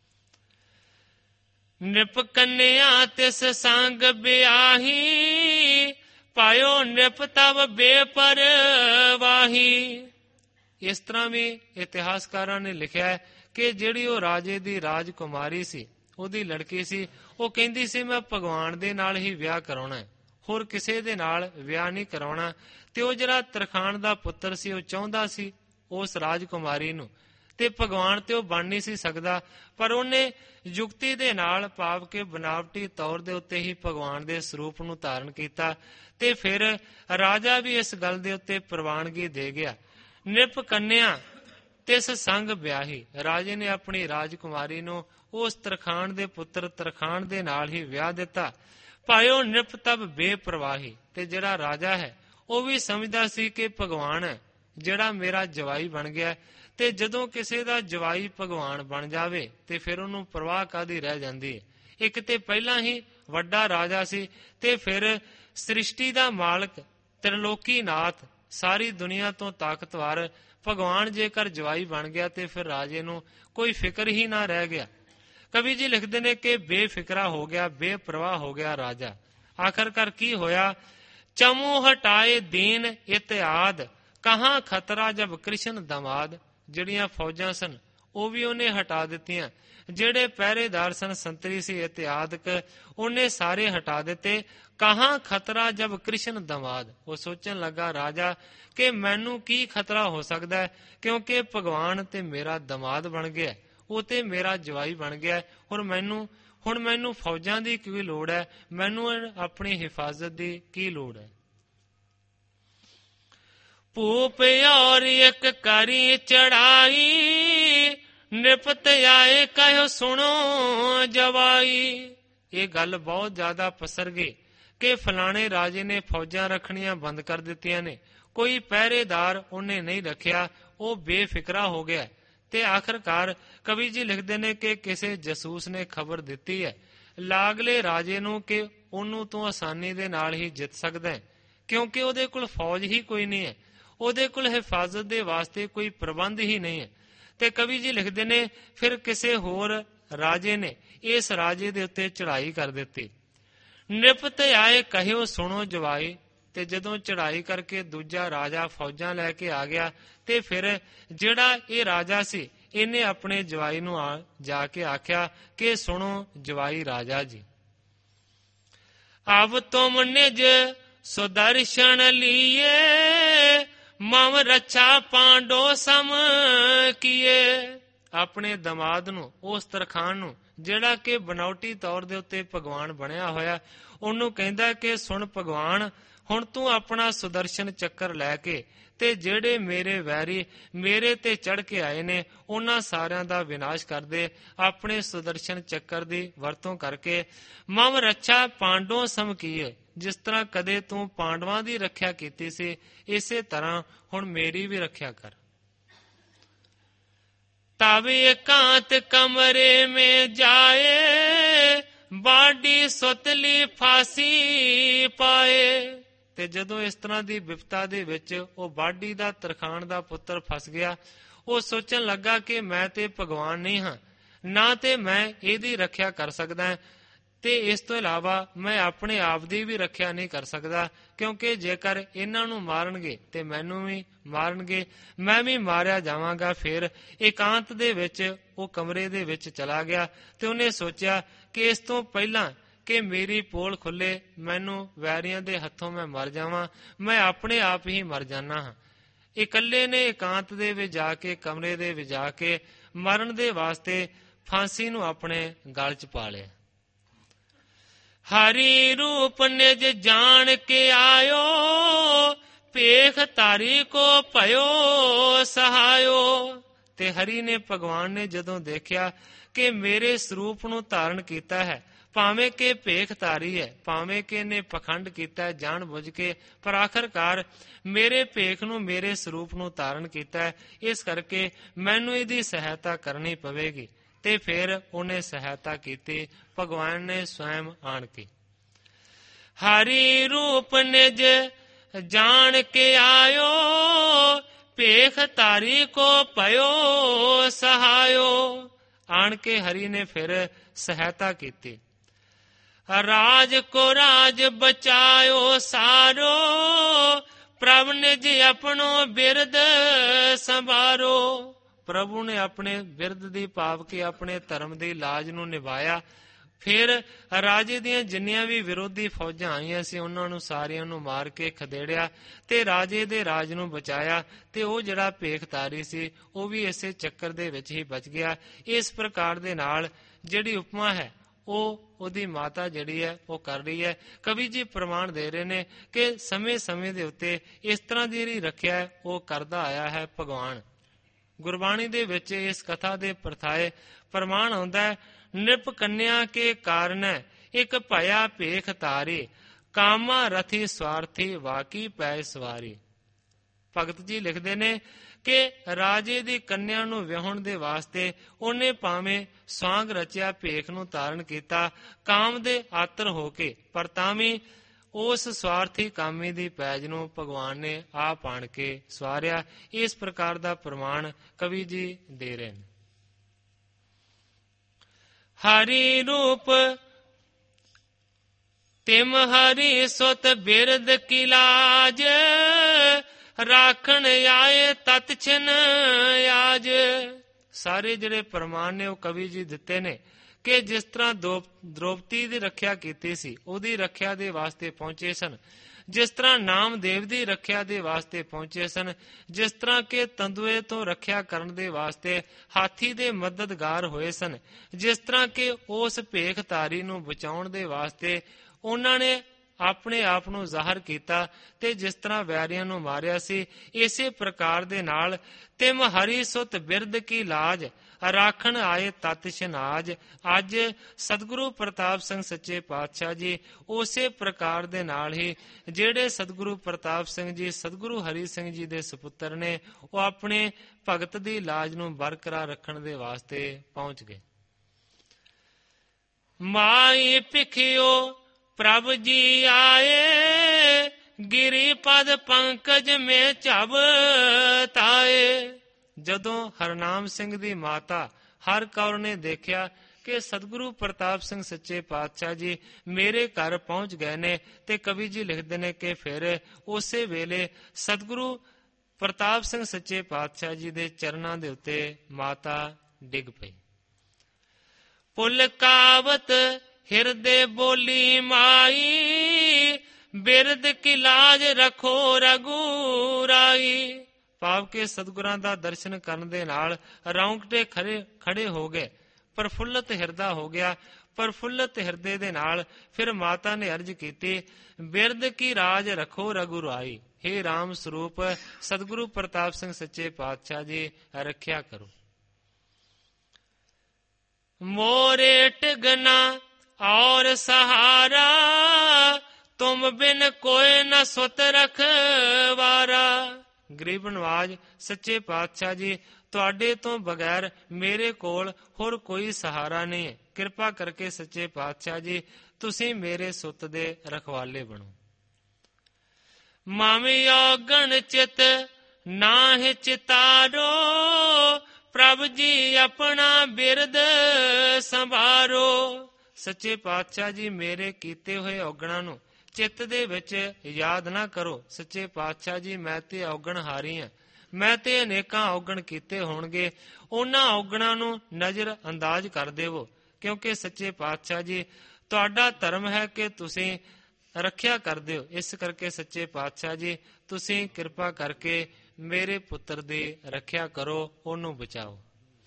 ਨਿਰਪ ਕੰਨਿਆ ਤਿਸ ਸੰਗ ਬਿਆਹੀ, ਪਾਇਓ ਨਿਰਪ ਤਵ ਬੇਪਰਵਾਹੀ। ਇਸ ਤਰ੍ਹਾਂ ਵੀ ਇਤਿਹਾਸਕਾਰਾਂ ਨੇ ਲਿਖਿਆ ਹੈ ਕਿ ਜਿਹੜੀ ਉਹ ਰਾਜੇ ਦੀ ਰਾਜਕੁਮਾਰੀ ਸੀ, ਉਹਦੀ ਲੜਕੀ ਸੀ, ਉਹ ਕਹਿੰਦੀ ਸੀ ਮੈਂ ਭਗਵਾਨ ਦੇ ਨਾਲ ਹੀ ਵਿਆਹ ਕਰਾਉਣਾ ਹੈ, ਹੋਰ ਕਿਸੇ ਦੇ ਨਾਲ ਵਿਆਹ ਨਹੀਂ ਕਰਾਉਣਾ। ਤੇ ਉਹ ਜਿਹੜਾ ਤਰਖਾਣ ਦਾ ਪੁੱਤਰ ਸੀ ਉਹ ਚਾਹੁੰਦਾ ਸੀ ਉਸ ਰਾਜਕੁਮਾਰੀ ਨੂੰ, ਤੇ ਭਗਵਾਨ ਤੇ ਉਹ ਬਣ ਨਹੀਂ ਸੀ ਸਕਦਾ, ਪਰ ਉਹਨੇ ਯੁਕਤੀ ਦੇ ਨਾਲ, ਭਾਵ ਕਿ ਬਨਾਵਟੀ ਤੌਰ ਦੇ ਉੱਤੇ ਹੀ ਭਗਵਾਨ ਦੇ ਸਰੂਪ ਨੂੰ ਧਾਰਨ ਕੀਤਾ। ਤੇ ਫਿਰ ਰਾਜਾ ਵੀ ਇਸ ਗੱਲ ਦੇ ਉੱਤੇ ਪ੍ਰਵਾਨਗੀ ਦੇ ਗਿਆ। ਨਿਰਪ ਕੰਨਿਆ ਤਿਸ ਸੰਗ ਵਿਆਹੀ, ਰਾਜੇ ਨੇ ਆਪਣੀ ਰਾਜਕੁਮਾਰੀ ਨੂੰ ਉਸ ਤਰਖਾਣ ਦੇ ਪੁੱਤਰ ਤਰਖਾਣ ਦੇ ਨਾਲ ਹੀ ਵਿਆਹ ਦਿੱਤਾ। ਭਾਇਓ ਨਿਰਪ ਤਵ ਬੇਪਰਵਾਹੀ, ਤੇ ਜਿਹੜਾ ਰਾਜਾ ਹੈ ਉਹ ਵੀ ਸਮਝਦਾ ਸੀ ਕਿ ਭਗਵਾਨ ਹੈ ਜਿਹੜਾ ਮੇਰਾ ਜਵਾਈ ਬਣ ਗਿਆ, ਤੇ ਜਦੋਂ ਕਿਸੇ ਦਾ ਜਵਾਈ ਭਗਵਾਨ ਬਣ ਜਾਵੇ ਤੇ ਫਿਰ ਉਹਨੂੰ ਪਰਵਾਹ ਕਾਹਦੀ ਰਹਿ ਜਾਂਦੀ ਹੈ। ਇੱਕ ਤੇ ਪਹਿਲਾਂ ਹੀ ਵੱਡਾ ਰਾਜਾ ਸੀ, ਤੇ ਫਿਰ ਸ੍ਰਿਸ਼ਟੀ ਦਾ ਮਾਲਕ ਤ੍ਰਿਲੋਕੀ ਨਾਥ, ਸਾਰੀ ਦੁਨੀਆ ਤੋਂ ਤਾਕਤਵਰ ਭਗਵਾਨ ਜੇਕਰ ਜਵਾਈ ਬਣ ਗਿਆ ਤੇ ਫਿਰ ਰਾਜੇ ਨੂੰ ਕੋਈ ਫਿਕਰ ਹੀ ਨਾ ਰਹਿ ਗਿਆ। ਕਵੀ ਜੀ ਲਿਖਦੇ ਨੇ ਕਿ ਬੇਫਿਕਰਾ ਹੋ ਗਿਆ, ਬੇਪਰਵਾਹ ਹੋ ਗਿਆ ਰਾਜਾ। ਆਖਰਕਾਰ ਕੀ ਹੋਇਆ? ਚਮੂ ਹਟਾਏ ਦੀਨ ਇਤਿਆਦ, ਕਹਾਂ ਖਤਰਾ ਜਬ ਕ੍ਰਿਸ਼ਨ ਦਮਾਦ। ਜਿਹੜੀਆਂ ਫੌਜਾਂ ਸਨ ਉਹ ਵੀ ਉਹਨੇ ਹਟਾ ਦਿੱਤੀਆਂ, ਜਿਹੜੇ ਪਹਿਰੇਦਾਰ ਸਨ ਸੰਤਰੀ ਸੀ ਇਤਿਆਦਕ, ਉਹਨੇ ਸਾਰੇ ਹਟਾ ਦਿੱਤੇ। ਕਹਾਂ ਖਤਰਾ ਜਬ ਕ੍ਰਿਸ਼ਨ ਦਮਾਦ, ਉਹ ਸੋਚਣ ਲੱਗਾ ਰਾਜਾ ਕਿ ਮੈਨੂੰ ਕੀ ਖਤਰਾ ਹੋ ਸਕਦਾ ਹੈ, ਕਿਉਂਕਿ ਭਗਵਾਨ ਤੇ ਮੇਰਾ ਦਮਾਦ ਬਣ ਗਿਆ, ਉਹ ਤੇ ਮੇਰਾ ਜਵਾਈ ਬਣ ਗਿਆ। ਹੁਣ ਮੈਨੂੰ ਫੌਜਾਂ ਦੀ ਕੀ ਲੋੜ ਹੈ, ਮੈਨੂੰ ਆਪਣੀ ਹਿਫਾਜ਼ਤ ਦੀ ਕੀ ਲੋੜ ਹੈ। ਭੂਪ ਔਰ ਇੱਕ ਕਰੀ ਚੜਾਈ, ਨਿਪਤ ਆਏ ਕਹਿਓ ਸੁਣੋ ਜਵਾਈ। ਇਹ ਗੱਲ ਬਹੁਤ ਜ਼ਿਆਦਾ ਪਸਰ ਗਈ ਕਿ ਫਲਾਣੇ ਰਾਜੇ ਨੇ ਫੌਜਾਂ ਰੱਖਣੀਆਂ ਬੰਦ ਕਰ ਦਿੱਤੀਆਂ ਨੇ, ਕੋਈ ਪਹਿਰੇਦਾਰ ਉਹਨੇ ਨਹੀਂ ਰੱਖਿਆ, ਉਹ ਬੇਫਿਕਰਾ ਹੋ ਗਿਆ। ਤੇ ਆਖਰਕਾਰ ਕਵੀ ਜੀ ਲਿਖਦੇ ਨੇ ਕਿ ਕਿਸੇ ਜਸੂਸ ਨੇ ਖਬਰ ਦਿੱਤੀ ਹੈ ਲਾਗਲੇ ਰਾਜੇ ਨੂੰ ਕਿ ਉਹਨੂੰ ਤੂੰ ਆਸਾਨੀ ਦੇ ਨਾਲ ਹੀ ਜਿੱਤ ਸਕਦਾ ਹੈ, ਕਿਉਂਕਿ ਉਹਦੇ ਕੋਲ ਫੌਜ ਹੀ ਕੋਈ ਨਹੀਂ ਹੈ, ਉਹਦੇ ਕੋਲ ਹਿਫਾਜ਼ਤ ਦੇ ਵਾਸਤੇ ਕੋਈ ਪ੍ਰਬੰਧ ਹੀ ਨਹੀਂ ਹੈ। ਤੇ ਕਵੀ ਜੀ ਲਿਖਦੇ ਨੇ ਫਿਰ ਕਿਸੇ ਹੋਰ ਰਾਜੇ ਨੇ ਇਸ ਰਾਜੇ ਦੇ ਉੱਤੇ ਚੜ੍ਹਾਈ ਕਰ ਦਿੱਤੀ। ਨਿਪਤ ਆਏ ਕਹਿਓ ਸੁਣੋ ਜਵਾਈ, ਤੇ ਜਦੋਂ ਚੜ੍ਹਾਈ ਕਰਕੇ ਦੂਜਾ ਰਾਜਾ ਫੌਜਾਂ ਲੈ ਕੇ ਆ ਗਿਆ ਤੇ ਫਿਰ ਜਿਹੜਾ ਇਹ ਰਾਜਾ ਸੀ ਇਹਨੇ ਆਪਣੇ ਜਵਾਈ ਨੂੰ ਜਾ ਕੇ ਆਖਿਆ ਕਿ ਸੁਣੋ ਜਵਾਈ ਰਾਜਾ ਜੀ, ਅਬ ਤੁਮ ਨਿਜ ਸੁਦਰਸ਼ਨ ਲੀਏ ਮਮ ਰੱਛਾ ਪਾਂਡੋ ਸਮ ਕੀਏ। ਆਪਣੇ ਦਮਾਦ ਨੂੰ, ਉਸ ਤਰਖਾਣ ਨੂੰ ਜਿਹੜਾ ਕਿ ਬਨਾਵਟੀ ਤੌਰ ਦੇ ਉੱਤੇ ਭਗਵਾਨ ਬਣਿਆ ਹੋਇਆ, ਉਹਨੂੰ ਕਹਿੰਦਾ ਕਿ ਸੁਣ ਭਗਵਾਨ, ਹੁਣ ਤੂੰ ਆਪਣਾ ਸੁਦਰਸ਼ਨ ਚੱਕਰ ਲੈ ਕੇ ਤੇ ਜਿਹੜੇ ਮੇਰੇ ਵੈਰੀ ਮੇਰੇ ਤੇ ਚੜ ਕੇ ਆਏ ਨੇ ਉਹਨਾਂ ਸਾਰਿਆਂ ਦਾ ਵਿਨਾਸ਼ ਕਰ ਦੇ। ਆਪਣੇ ਸੁਦਰਸ਼ਨ ਚੱਕਰ ਦੀ ਵਰਤੋਂ ਕਰਕੇ ਮਮ ਰੱਛਾ ਪਾਂਡੋ ਸਮ ਕੀਏ, ਜਿਸ ਤਰ੍ਹਾਂ ਕਦੇ ਤੂੰ ਪਾਂਡਵਾਂ ਦੀ ਰੱਖਿਆ ਕੀਤੀ ਸੀ ਇਸੇ ਤਰ੍ਹਾਂ ਹੁਣ ਮੇਰੀ ਵੀ ਰੱਖਿਆ ਕਰ। तब एकांत कमरे में जाए बाडी सुतली फांसी पाए। ਤੇ ਜਦੋਂ ਇਸ ਤਰ੍ਹਾਂ ਦੀ ਵਿਪਤਾ ਦੇ ਵਿੱਚ ਉਹ ਬਾਡੀ ਦਾ ਤਰਖਾਣ ਦਾ ਪੁੱਤਰ ਫਸ ਗਿਆ, ਉਹ ਸੋਚਣ ਲੱਗਾ ਕਿ ਮੈਂ ਤੇ ਭਗਵਾਨ ਨਹੀਂ ਹਾਂ, ਨਾ ਤੇ ਮੈਂ ਇਹਦੀ ਰੱਖਿਆ ਕਰ ਸਕਦਾ ਤੇ ਇਸ ਤੋਂ ਇਲਾਵਾ ਮੈਂ ਆਪਣੇ ਆਪ ਦੀ ਵੀ ਰੱਖਿਆ ਨਹੀਂ ਕਰ ਸਕਦਾ, ਕਿਉਂਕਿ ਜੇਕਰ ਇਹਨਾਂ ਨੂੰ ਮਾਰਨਗੇ ਤੇ ਮੈਨੂੰ ਵੀ ਮਾਰਨਗੇ, ਮੈਂ ਵੀ ਮਾਰਿਆ ਜਾਵਾਂਗਾ। ਫਿਰ ਇਕਾਂਤ ਦੇ ਵਿੱਚ ਉਹ ਕਮਰੇ ਦੇ ਵਿੱਚ ਚਲਾ ਗਿਆ ਤੇ ਉਹਨੇ ਸੋਚਿਆ ਕਿ ਇਸ ਤੋਂ ਪਹਿਲਾਂ ਕਿ ਮੇਰੀ ਪੋਲ ਖੁੱਲੇ, ਮੈਨੂੰ ਵੈਰੀਆਂ ਦੇ ਹੱਥੋਂ ਮੈਂ ਮਰ ਜਾਵਾਂ, ਮੈਂ ਆਪਣੇ ਆਪ ਹੀ ਮਰ ਜਾਣਾ ਹਾਂ। ਇਕੱਲੇ ਨੇ ਇਕਾਂਤ ਦੇ ਵਿੱਚ ਜਾ ਕੇ, ਕਮਰੇ ਦੇ ਵਿੱਚ ਜਾ ਕੇ ਮਰਨ ਦੇ ਵਾਸਤੇ ਫਾਂਸੀ ਨੂੰ ਆਪਣੇ ਗਲ 'ਚ ਪਾ ਲਿਆ। ਹਰੀ ਰੂਪ ਨਿਜ ਜਾਣ ਕੇ ਆਇਓ, ਭੇਖ ਧਾਰੀ ਕੋ ਭਇਓ ਸਹਾਇਓ। ਤੇ ਹਰੀ ਨੇ, ਭਗਵਾਨ ਨੇ ਜਦੋਂ ਦੇਖਿਆ ਕਿ ਮੇਰੇ ਸਰੂਪ ਨੂੰ ਧਾਰਨ ਕੀਤਾ ਹੈ, ਭਾਵੇਂ ਕਿ ਭੇਖ ਧਾਰੀ ਹੈ, ਭਾਵੇਂ ਕਿ ਇਹਨੇ ਪਖੰਡ ਕੀਤਾ ਜਾਣ ਬੁੱਝ ਕੇ, ਪਰ ਆਖਰਕਾਰ ਮੇਰੇ ਭੇਖ ਨੂੰ, ਮੇਰੇ ਸਰੂਪ ਨੂੰ ਧਾਰਨ ਕੀਤਾ, ਇਸ ਕਰਕੇ ਮੈਨੂੰ ਇਹਦੀ ਸਹਾਇਤਾ ਕਰਨੀ ਪਵੇਗੀ। ਤੇ ਫਿਰ ਉਹਨੇ ਸਹਾਇਤਾ ਕੀਤੀ, ਭਗਵਾਨ ਨੇ ਸਵੈਮ ਆਣ ਕੇ। ਹਰੀ ਰੂਪ ਨਿਜ ਜਾਣ ਕੇ ਆਇਓ, ਭੇਖ ਧਾਰੀ ਕੋ ਭਇਓ ਸਹਾਇਓ। ਆਣ ਕੇ ਹਰੀ ਨੇ ਫਿਰ ਸਹਾਇਤਾ ਕੀਤੀ। ਰਾਜ ਕੋ ਰਾਜ ਬਚਾਇਓ ਸਾਰੋ, ਪ੍ਰਭ ਨਿਜ ਆਪਣੋ ਬਿਰਦ ਸੰਭਾਰੋ। ਪ੍ਰਭੂ ਨੇ ਆਪਣੇ ਬਿਰਦ ਦੀ ਭਾਵ ਕਿ ਆਪਣੇ ਧਰਮ ਦੀ ਲਾਜ ਨੂੰ ਨਿਭਾਇਆ। ਫਿਰ ਰਾਜੇ ਦੀਆਂ ਜਿੰਨੀਆਂ ਵੀ ਵਿਰੋਧੀ ਫੌਜਾਂ ਆਈਆਂ ਸੀ ਉਹਨਾਂ ਨੂੰ ਸਾਰਿਆਂ ਨੂੰ ਮਾਰ ਕੇ ਖਦੇੜਿਆ ਤੇ ਰਾਜੇ ਦੇ ਰਾਜ ਨੂੰ ਬਚਾਇਆ। ਤੇ ਉਹ ਜਿਹੜਾ ਭੇਖਧਾਰੀ ਸੀ ਉਹ ਵੀ ਇਸੇ ਚੱਕਰ ਦੇ ਵਿੱਚ ਹੀ ਬਚ ਗਿਆ। ਇਸ ਪ੍ਰਕਾਰ ਦੇ ਨਾਲ ਜਿਹੜੀ ਉਪਮਾ ਹੈ ਉਹ ਉਹਦੀ ਮਾਤਾ ਜਿਹੜੀ ਹੈ ਉਹ ਕਰ ਰਹੀ ਹੈ। ਕਵੀ ਜੀ ਪ੍ਰਮਾਣ ਦੇ ਰਹੇ ਨੇ ਕਿ ਸਮੇਂ-ਸਮੇਂ ਦੇ ਉੱਤੇ ਇਸ ਤਰ੍ਹਾਂ ਦੀ ਜਿਹੜੀ ਰੱਖਿਆ ਹੈ ਉਹ ਕਰਦਾ ਆਇਆ ਹੈ ਭਗਵਾਨ। ਗੁਰਬਾਣੀ ਦੇ ਵਿੱਚ ਇਸ ਕਥਾ ਦੇ ਪ੍ਰਥਾਏ ਪ੍ਰਮਾਣ ਆਉਂਦਾ ਹੈ। ਨਿਰਪ ਕੰਨਿਆ ਕੇ ਕਾਰਨ ਇੱਕ ਭਇਆ ਭੇਖ ਧਾਰੀ, ਕਾਮਾ ਰਥੀ ਸਵਾਰਥੀ ਵਾਕੀ ਪੈ ਸਵਾਰੀ। ਭਗਤ ਜੀ ਲਿਖਦੇ ਨੇ ਕਿ ਰਾਜੇ ਦੀ ਕੰਨਿਆ ਨੂੰ ਵਿਆਹੁਣ ਦੇ ਵਾਸਤੇ ਉਹਨੇ ਭਾਵੇਂ ਸਵਾਂਗ ਰਚਿਆ, ਭੇਖ ਨੂੰ ਧਾਰਨ ਕੀਤਾ ਕਾਮ ਦੇ ਆਤਰ ਹੋ ਕੇ, ਪਰ ਤਾਂ ਵੀ ਉਸ ਸਵਾਰਥੀ ਕਾਮੀ ਦੀ ਪੈਜ ਨੂੰ ਭਗਵਾਨ ਨੇ ਆਪ ਆਣ ਕੇ ਸਵਾਰਿਆ। ਇਸ ਪ੍ਰਕਾਰ ਦਾ ਪ੍ਰਮਾਣ ਕਵੀ ਜੀ ਦੇ ਰਹੇ ਨੇ। ਹਰੀ ਰੂਪ ਤਿਮ ਹਰੀ ਸੁਤ ਬਿਰਦ ਕੀ ਲਾਜ, ਰਾਖਣ ਆਏ ਤਤ ਛਿਨ ਆਜ। ਸਾਰੇ ਜਿਹੜੇ ਪ੍ਰਮਾਣ ਨੇ ਉਹ ਕਵੀ ਜੀ ਦਿੱਤੇ ਨੇ ਕਿ ਜਿਸ ਤਰ੍ਹਾਂ ਦ੍ਰੋਪਦੀ ਦੀ ਰੱਖਿਆ ਕੀਤੀ ਸੀ ਉਹਦੀ ਰੱਖਿਆ ਦੇ ਵਾਸਤੇ ਪਹੁੰਚੇ ਸਨ, ਜਿਸ ਤਰ੍ਹਾਂ ਨਾਮਦੇਵ ਦੀ ਰੱਖਿਆ ਦੇ ਵਾਸਤੇ ਪਹੁੰਚੇ ਸਨ, ਜਿਸ ਤਰ੍ਹਾਂ ਕਿ ਤੰਦੂਏ ਤੋਂ ਰੱਖਿਆ ਕਰਨ ਦੇ ਵਾਸਤੇ ਹਾਥੀ ਦੇ ਮਦਦਗਾਰ ਹੋਏ ਸਨ, ਜਿਸ ਤਰ੍ਹਾਂ ਕਿ ਉਸ ਭੇਖਧਾਰੀ ਨੂੰ ਬਚਾਉਣ ਦੇ ਵਾਸਤੇ ਉਹਨਾਂ ਨੇ ਆਪਣੇ ਆਪ ਨੂੰ ਜ਼ਾਹਰ ਕੀਤਾ ਤੇ ਜਿਸ ਤਰ੍ਹਾਂ ਵੈਰੀਆਂ ਨੂੰ ਮਾਰਿਆ ਸੀ, ਇਸੇ ਪ੍ਰਕਾਰ ਦੇ ਨਾਲ ਤਿਮ ਹਰੀ ਸੁਤ ਬਿਰਦ ਕੀ ਲਾਜ, ਰਾਖਣ ਆਏ ਤਤ ਸ਼ਨਾਜ। ਅੱਜ ਸਤਿਗੁਰੂ ਪ੍ਰਤਾਪ ਸਿੰਘ ਸੱਚੇ ਪਾਤਸ਼ਾਹ ਜੀ ਉਸੇ ਪ੍ਰਕਾਰ ਦੇ ਨਾਲ ਹੀ ਜਿਹੜੇ ਸਤਿਗੁਰੂ ਪ੍ਰਤਾਪ ਸਿੰਘ ਜੀ ਸਤਿਗੁਰੂ ਹਰੀ ਸਿੰਘ ਜੀ ਦੇ ਸੁਪੁੱਤਰ ਨੇ, ਉਹ ਆਪਣੇ ਭਗਤ ਦੀ ਲਾਜ ਨੂੰ ਬਰਕਰਾਰ ਰੱਖਣ ਦੇ ਵਾਸਤੇ ਪਹੁੰਚ ਗਏ। ਮਾਈ ਭਿਖਿਓ ਪ੍ਰਭ ਜੀ ਆਏ, ਗਿਰੀ ਪਦ ਪੰਕਜ ਮੇ ਝਬ ਤਾਏ। ਜਦੋਂ ਹਰਨਾਮ ਸਿੰਘ ਦੀ ਮਾਤਾ ਹਰ ਕੌਰ ਨੇ ਦੇਖਿਆ ਕਿ ਸਤਿਗੁਰੂ ਪ੍ਰਤਾਪ ਸਿੰਘ ਸੱਚੇ ਪਾਤਸ਼ਾਹ ਜੀ ਮੇਰੇ ਘਰ ਪਹੁੰਚ ਗਏ ਨੇ। ਤੇ ਕਵੀ ਜੀ ਲਿਖਦੇ ਨੇ ਕਿ ਫਿਰ ਉਸੇ ਵੇਲੇ ਸਤਿਗੁਰੂ ਪ੍ਰਤਾਪ ਸਿੰਘ ਸੱਚੇ ਪਾਤਸ਼ਾਹ ਜੀ ਦੇ ਚਰਨਾਂ ਦੇ ਉੱਤੇ ਮਾਤਾ ਡਿੱਗ ਪਈ। ਪੁਲਕਾਵਤ ਹਿਰਦੇ ਬੋਲੀ ਮਾਈ, ਬਿਰਦ ਕੀ ਲਾਜ ਰੱਖੋ ਰਘੁਰਾਈ। ਭਾਵ ਕਿ ਸਤਿਗੁਰਾਂ ਦਾ ਦਰਸ਼ਨ ਕਰਨ ਦੇ ਨਾਲ ਰੌਂਗਟੇ ਖੜੇ ਹੋ ਗਏ, ਪ੍ਰਫੁੱਲਤ ਹਿਰਦਾ ਹੋ ਗਿਆ। ਪ੍ਰਫੁੱਲਤ ਹਿਰਦੇ ਦੇ ਨਾਲ ਫਿਰ ਮਾਤਾ ਨੇ ਅਰਜ ਕੀਤੀ, ਬਿਰਦ ਕੀ ਰਾਜ ਰੱਖੋ ਰਘੁਰਾਈ। ਹੇ ਰਾਮ ਸਰੂਪ ਸਤਿਗੁਰੂ ਪ੍ਰਤਾਪ ਸਿੰਘ ਸੱਚੇ ਪਾਤਸ਼ਾਹ ਜੀ ਰੱਖਿਆ ਕਰੋ। ਮੋਰੇ ਟਿਗਨਾ ਔਰ ਸਹਾਰਾ, ਤੁਮ ਬਿਨ ਕੋਇ ਨ ਸੁਤ ਰਖਵਾਰਾ। ਗਰੀਬ ਨਵਾਜ ਸੱਚੇ ਪਾਤਸ਼ਾਹ ਜੀ ਤੁਹਾਡੇ ਤੋਂ ਬਗੈਰ ਮੇਰੇ ਕੋਲ ਹੋਰ ਕੋਈ ਸਹਾਰਾ ਨਹੀਂ ਹੈ। ਕਿਰਪਾ ਕਰਕੇ ਸੱਚੇ ਪਾਤਸ਼ਾਹ ਜੀ ਤੁਸੀਂ ਮੇਰੇ ਸੁੱਤ ਦੇ ਰਖਵਾਲੇ ਬਣੋ। ਮਾਮੀ ਔਗਣ ਚਿਤ ਨਾਹਿ ਚਿਤਾਰੋ, ਪ੍ਰਭ ਜੀ ਆਪਣਾ ਬਿਰਦ ਸੰਭਾਰੋ। ਸੱਚੇ ਪਾਤਸ਼ਾਹ ਜੀ ਮੇਰੇ ਕੀਤੇ ਹੋਏ ਔਗਣਾਂ ਨੂੰ ਚਿੱਤ ਦੇ ਵਿੱਚ ਯਾਦ ਨਾ ਕਰੋ। ਸੱਚੇ ਪਾਤਸ਼ਾਹ ਜੀ ਮੈਂ ਤੇ ਔਗਣ ਹਾਰੀ ਹਾਂ, ਮੈਂ ਤੇ ਅਨੇਕਾਂ ਔਗਣ ਕੀਤੇ ਹੋਣਗੇ, ਉਹਨਾਂ ਔਗਣਾਂ ਨੂੰ ਨਜ਼ਰ ਅੰਦਾਜ਼ ਕਰ ਦੇਵੋ। ਕਿਉਂਕਿ ਸੱਚੇ ਪਾਤਸ਼ਾਹ ਜੀ ਤੁਹਾਡਾ ਧਰਮ ਹੈ ਕਿ ਤੁਸੀਂ ਰੱਖਿਆ ਕਰਦੇ ਹੋ। ਇਸ ਕਰਕੇ ਸੱਚੇ ਪਾਤਸ਼ਾਹ ਜੀ ਤੁਸੀਂ ਕਿਰਪਾ ਕਰਕੇ ਮੇਰੇ ਪੁੱਤਰ ਦੀ ਰੱਖਿਆ ਕਰੋ, ਉਹਨੂੰ ਬਚਾਓ।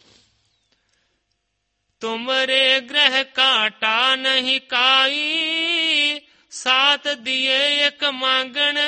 ਤੁਮਰੇ ਗ੍ਰਹਿ ਕਾਟਾ ਨਹੀਂ ਕਾਈ, ਸਾਥ ਦੀਏ ਇੱਕ ਮੰਗਣ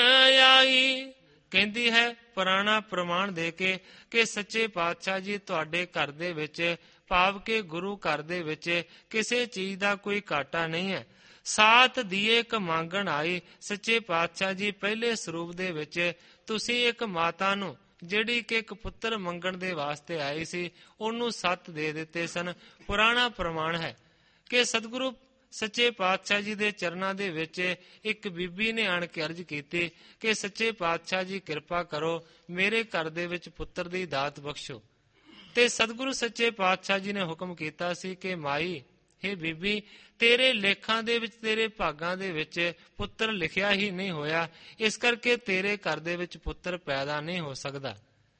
ਆਈ। ਕਹਿੰਦੀ ਹੈ ਪੁਰਾਣਾ ਪ੍ਰਮਾਣ ਦੇ ਕੇ ਕਿ ਸੱਚੇ ਪਾਤਸ਼ਾਹ ਜੀ ਤੁਹਾਡੇ ਘਰ ਦੇ ਵਿੱਚ, ਭਾਵ ਕਿ ਗੁਰੂ ਘਰ ਦੇ ਵਿੱਚ ਕਿਸੇ ਚੀਜ਼ ਦਾ ਕੋਈ ਘਾਟਾ ਨਹੀਂ ਹੈ। ਸਾਥ ਦੀਏ ਇੱਕ ਮੰਗਣ ਆਈ। ਸੱਚੇ ਪਾਤਸ਼ਾਹ ਜੀ ਪਹਿਲੇ ਸਰੂਪ ਦੇ ਵਿੱਚ ਤੁਸੀਂ ਇੱਕ ਮਾਤਾ ਨੂੰ, ਜਿਹੜੀ ਕਿ ਇੱਕ ਪੁੱਤਰ ਮੰਗਣ ਦੇ ਵਾਸਤੇ ਆਈ ਸੀ, ਉਹਨੂੰ ਸੱਤ ਦੇ ਦਿੱਤੇ ਸਨ। ਪੁਰਾਣਾ ਪ੍ਰਮਾਣ ਹੈ ਕਿ ਸਤਿਗੁਰੂ ਸੱਚੇ ਪਾਤਸ਼ਾਹ ਜੀ ਦੇ ਚਰਨਾਂ ਦੇ ਵਿੱਚ ਇੱਕ ਬੀਬੀ ਨੇ ਆਣ ਕੇ ਅਰਜ਼ ਕੀਤੀ ਕਿ ਸੱਚੇ ਪਾਤਸ਼ਾਹ ਜੀ ਕਿਰਪਾ ਕਰੋ, ਮੇਰੇ ਘਰ ਦੇ ਵਿੱਚ ਪੁੱਤਰ ਦੀ ਦਾਤ ਬਖਸ਼ੋ। ਤੇ ਸਤਿਗੁਰੂ ਸੱਚੇ ਪਾਤਸ਼ਾਹ ਜੀ ਨੇ ਹੁਕਮ ਕੀਤਾ ਸੀ ਕਿ ਮਾਈ, ਹੇ ਬੀਬੀ, ਤੇਰੇ ਲੇਖਾਂ ਦੇ ਵਿੱਚ, ਤੇਰੇ ਭਾਗਾਂ ਦੇ ਵਿੱਚ ਪੁੱਤਰ ਲਿਖਿਆ ਹੀ ਨਹੀਂ ਹੋਇਆ, ਇਸ ਕਰਕੇ ਤੇਰੇ ਘਰ ਦੇ ਵਿੱਚ ਪੁੱਤਰ ਪੈਦਾ ਨਹੀਂ ਹੋ ਸਕਦਾ।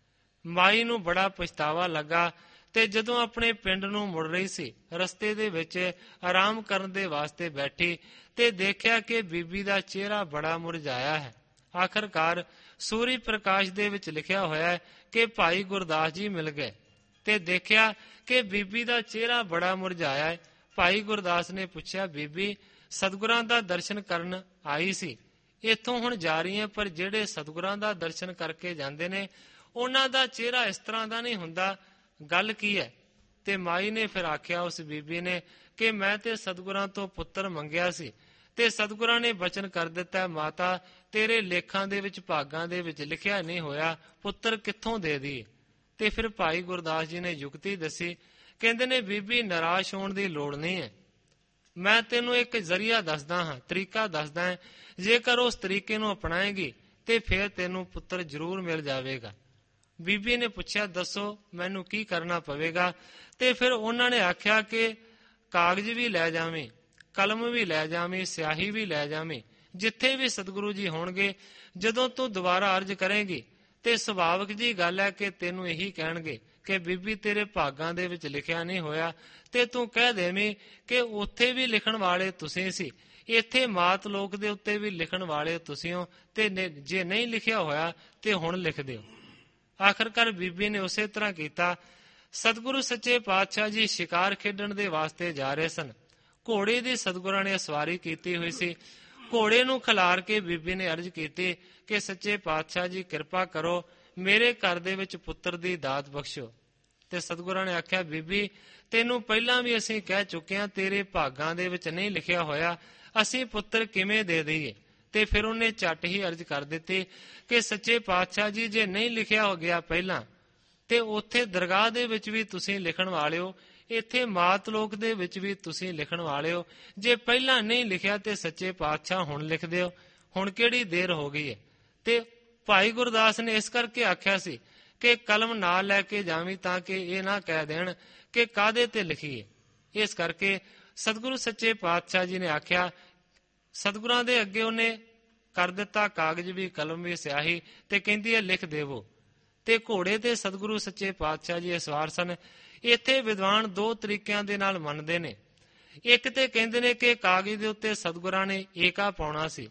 ਮਾਈ ਨੂੰ ਬੜਾ ਪਛਤਾਵਾ ਲੱਗਾ ਤੇ ਜਦੋਂ ਆਪਣੇ ਪਿੰਡ ਨੂੰ ਮੁੜ ਰਹੀ ਸੀ, ਰਸਤੇ ਦੇ ਵਿੱਚ ਆਰਾਮ ਕਰਨ ਦੇ ਵਾਸਤੇ ਬੈਠੀ ਤੇ ਦੇਖਿਆ ਕਿ ਬੀਬੀ ਦਾ ਚਿਹਰਾ ਬੜਾ ਮੁਰਝਾਇਆ ਹੈ। ਆਖਰਕਾਰ ਸੂਰਜ ਪ੍ਰਕਾਸ਼ ਦੇ ਵਿੱਚ ਲਿਖਿਆ ਹੋਇਆ ਹੈ ਕਿ ਭਾਈ ਗੁਰਦਾਸ ਜੀ ਮਿਲ ਗਏ ਤੇ ਦੇਖਿਆ ਕਿ ਬੀਬੀ ਦਾ ਚਿਹਰਾ ਬੜਾ ਮੁਰਝਾਇਆ ਹੈ। ਭਾਈ ਗੁਰਦਾਸ ਨੇ ਪੁੱਛਿਆ, ਬੀਬੀ ਸਤਿਗੁਰਾਂ ਦਾ ਦਰਸ਼ਨ ਕਰਨ ਆਈ ਸੀ, ਇੱਥੋਂ ਹੁਣ ਜਾ ਰਹੀ ਹੈ, ਪਰ ਜਿਹੜੇ ਸਤਿਗੁਰਾਂ ਦਾ ਦਰਸ਼ਨ ਕਰਕੇ ਜਾਂਦੇ ਨੇ ਉਹਨਾਂ ਦਾ ਚਿਹਰਾ ਇਸ ਤਰ੍ਹਾਂ ਦਾ ਨਹੀਂ ਹੁੰਦਾ, ਗੱਲ ਕੀ ਹੈ? ਤੇ ਮਾਈ ਨੇ ਫਿਰ ਆਖਿਆ ਉਸ ਬੀਬੀ ਨੇ ਕਿ ਮੈਂ ਤੇ ਸਤਿਗੁਰਾਂ ਤੋਂ ਪੁੱਤਰ ਮੰਗਿਆ ਸੀ ਤੇ ਸਤਿਗੁਰਾਂ ਨੇ ਬਚਨ ਕਰ ਦਿੱਤਾ, ਮਾਤਾ ਤੇਰੇ ਲੇਖਾਂ ਦੇ ਵਿੱਚ, ਭਾਗਾਂ ਦੇ ਵਿੱਚ ਲਿਖਿਆ ਨਹੀਂ ਹੋਇਆ, ਪੁੱਤਰ ਕਿੱਥੋਂ ਦੇ ਦੀ? ਤੇ ਫਿਰ ਭਾਈ ਗੁਰਦਾਸ ਜੀ ਨੇ ਯੁਕਤੀ ਦੱਸੀ। ਕਹਿੰਦੇ ਨੇ ਬੀਬੀ ਨਿਰਾਸ਼ ਹੋਣ ਦੀ ਲੋੜ ਨਹੀਂ ਹੈ, ਮੈਂ ਤੈਨੂੰ ਇੱਕ ਜ਼ਰੀਆ ਦੱਸਦਾ ਹਾਂ, ਤਰੀਕਾ ਦੱਸਦਾ ਹਾਂ, ਜੇਕਰ ਉਸ ਤਰੀਕੇ ਨੂੰ ਅਪਣਾਏਗੀ ਤੇ ਫਿਰ ਤੈਨੂੰ ਪੁੱਤਰ ਜ਼ਰੂਰ ਮਿਲ ਜਾਵੇਗਾ। ਬੀਬੀ ਨੇ ਪੁੱਛਿਆ, ਦੱਸੋ ਮੈਨੂੰ ਕੀ ਕਰਨਾ ਪਵੇਗਾ? ਤੇ ਫਿਰ ਉਹਨਾਂ ਨੇ ਆਖਿਆ ਕਿ ਕਾਗਜ਼ ਵੀ ਲੈ ਜਾਵੀਂ, ਕਲਮ ਵੀ ਲੈ ਜਾਵੀਂ, ਸਿਆਹੀ ਵੀ ਲੈ ਜਾਵੀਂ, ਜਿੱਥੇ ਵੀ ਸਤਿਗੁਰੂ ਜੀ ਹੋਣਗੇ ਜਦੋਂ ਤੂੰ ਦੁਬਾਰਾ ਅਰਜ਼ ਕਰੇਂਗੀ ਤੇ ਸੁਭਾਵਿਕ ਜੀ ਗੱਲ ਹੈ ਕਿ ਤੈਨੂੰ ਇਹੀ ਕਹਿਣਗੇ ਕਿ ਬੀਬੀ ਤੇਰੇ ਭਾਗਾਂ ਦੇ ਵਿੱਚ ਲਿਖਿਆ ਨਹੀਂ ਹੋਇਆ, ਤੇ ਤੂੰ ਕਹਿ ਦੇਵੀਂ ਕਿ ਉੱਥੇ ਵੀ ਲਿਖਣ ਵਾਲੇ ਤੁਸੀਂ ਸੀ, ਇੱਥੇ ਮਾਤ ਲੋਕ ਦੇ ਉੱਤੇ ਵੀ ਲਿਖਣ ਵਾਲੇ ਤੁਸੀਂ ਹੋ, ਤੇ ਜੇ ਨਹੀਂ ਲਿਖਿਆ ਹੋਇਆ ਤੇ ਹੁਣ ਲਿਖ ਦਿਓ। ਆਖਰਕਾਰ ਬੀਬੀ ਨੇ ਉਸੇ ਤਰ੍ਹਾਂ ਕੀਤਾ। ਸਤਿਗੁਰੂ ਸੱਚੇ ਪਾਤਸ਼ਾਹ ਜੀ ਸ਼ਿਕਾਰ ਖੇਡਣ ਦੇ ਵਾਸਤੇ ਜਾ ਰਹੇ ਸਨ। ਘੋੜੇ ਦੀ ਸਤਿਗੁਰਾਂ ਨੇ ਸਵਾਰੀ ਕੀਤੀ ਹੋਈ ਸੀ। ਘੋੜੇ ਨੂੰ ਖਿਲਾਰ ਕੇ ਬੀਬੀ ਨੇ ਅਰਜ਼ ਕੀਤੀ ਕਿ ਸੱਚੇ ਪਾਤਸ਼ਾਹ ਜੀ ਕਿਰਪਾ ਕਰੋ, ਮੇਰੇ ਘਰ ਦੇ ਵਿੱਚ ਪੁੱਤਰ ਦੀ ਦਾਤ ਬਖਸ਼ੋ। ਤੇ ਸਤਿਗੁਰਾਂ ਨੇ ਆਖਿਆ, ਬੀਬੀ ਤੈਨੂੰ ਪਹਿਲਾਂ ਵੀ ਅਸੀਂ ਕਹਿ ਚੁੱਕੇ ਹਾਂ, ਤੇਰੇ ਭਾਗਾਂ ਦੇ ਵਿੱਚ ਨਹੀਂ ਲਿਖਿਆ ਹੋਇਆ, ਅਸੀਂ ਪੁੱਤਰ ਕਿਵੇਂ ਦੇ ਦਈਏ? ਤੇ ਫਿਰ ਉਹਨੇ ਝੱਟ ਹੀ ਅਰਜ਼ ਕਰ ਦਿੱਤੀ ਕਿ ਸੱਚੇ ਪਾਤਸ਼ਾਹ ਜੀ ਜੇ ਨਹੀਂ ਲਿਖਿਆ ਹੋ ਗਿਆ ਪਹਿਲਾਂ, ਤੇ ਉੱਥੇ ਦਰਗਾਹ ਦੇ ਵਿੱਚ ਵੀ ਤੁਸੀਂ ਲਿਖਣ ਵਾਲੇ ਹੋ, ਇੱਥੇ ਮਾਤ ਲੋਕ ਦੇ ਵਿੱਚ ਵੀ ਤੁਸੀਂ ਲਿਖਣ ਵਾਲੇ ਹੋ, ਜੇ ਪਹਿਲਾਂ ਨਹੀਂ ਲਿਖਿਆ ਤੇ ਸੱਚੇ ਪਾਤਸ਼ਾਹ ਹੁਣ ਲਿਖ ਦਿਓ, ਹੁਣ ਕਿਹੜੀ ਦੇਰ ਹੋ ਗਈ ਹੈ? ਤੇ ਭਾਈ ਗੁਰਦਾਸ ਨੇ ਇਸ ਕਰਕੇ ਆਖਿਆ ਸੀ ਕਿ ਕਲਮ ਨਾਲ ਲੈ ਕੇ ਜਾਵੀਂ, ਤਾਂ ਕਿ ਇਹ ਨਾ ਕਹਿ ਦੇਣ ਕਿ ਕਾਹਦੇ ਤੇ ਲਿਖੀਏ। ਇਸ ਕਰਕੇ ਸਤਿਗੁਰੂ ਸੱਚੇ ਪਾਤਸ਼ਾਹ ਜੀ ਨੇ ਆਖਿਆ, ਸਤਿਗੁਰਾਂ ਦੇ ਅੱਗੇ ਉਹਨੇ ਕਰ ਦਿੱਤਾ ਕਾਗਜ਼ ਵੀ, ਕਲਮ ਵੀ, ਸਿਆਹੀ, ਤੇ ਕਹਿੰਦੀ ਹੈ ਲਿਖ ਦੇਵੋ। ਤੇ ਘੋੜੇ ਤੇ ਸਤਿਗੁਰੂ ਸੱਚੇ ਪਾਤਸ਼ਾਹ ਜੀ ਸਵਾਰ ਸਨ। ਇੱਥੇ ਵਿਦਵਾਨ ਦੋ ਤਰੀਕਿਆਂ ਦੇ ਨਾਲ ਮੰਨਦੇ ਨੇ। ਇੱਕ ਤੇ ਕਹਿੰਦੇ ਨੇ ਕਿ ਕਾਗਜ਼ ਦੇ ਉੱਤੇ ਸਤਿਗੁਰਾਂ ਨੇ ਏਕਾ ਪਾਉਣਾ ਸੀ।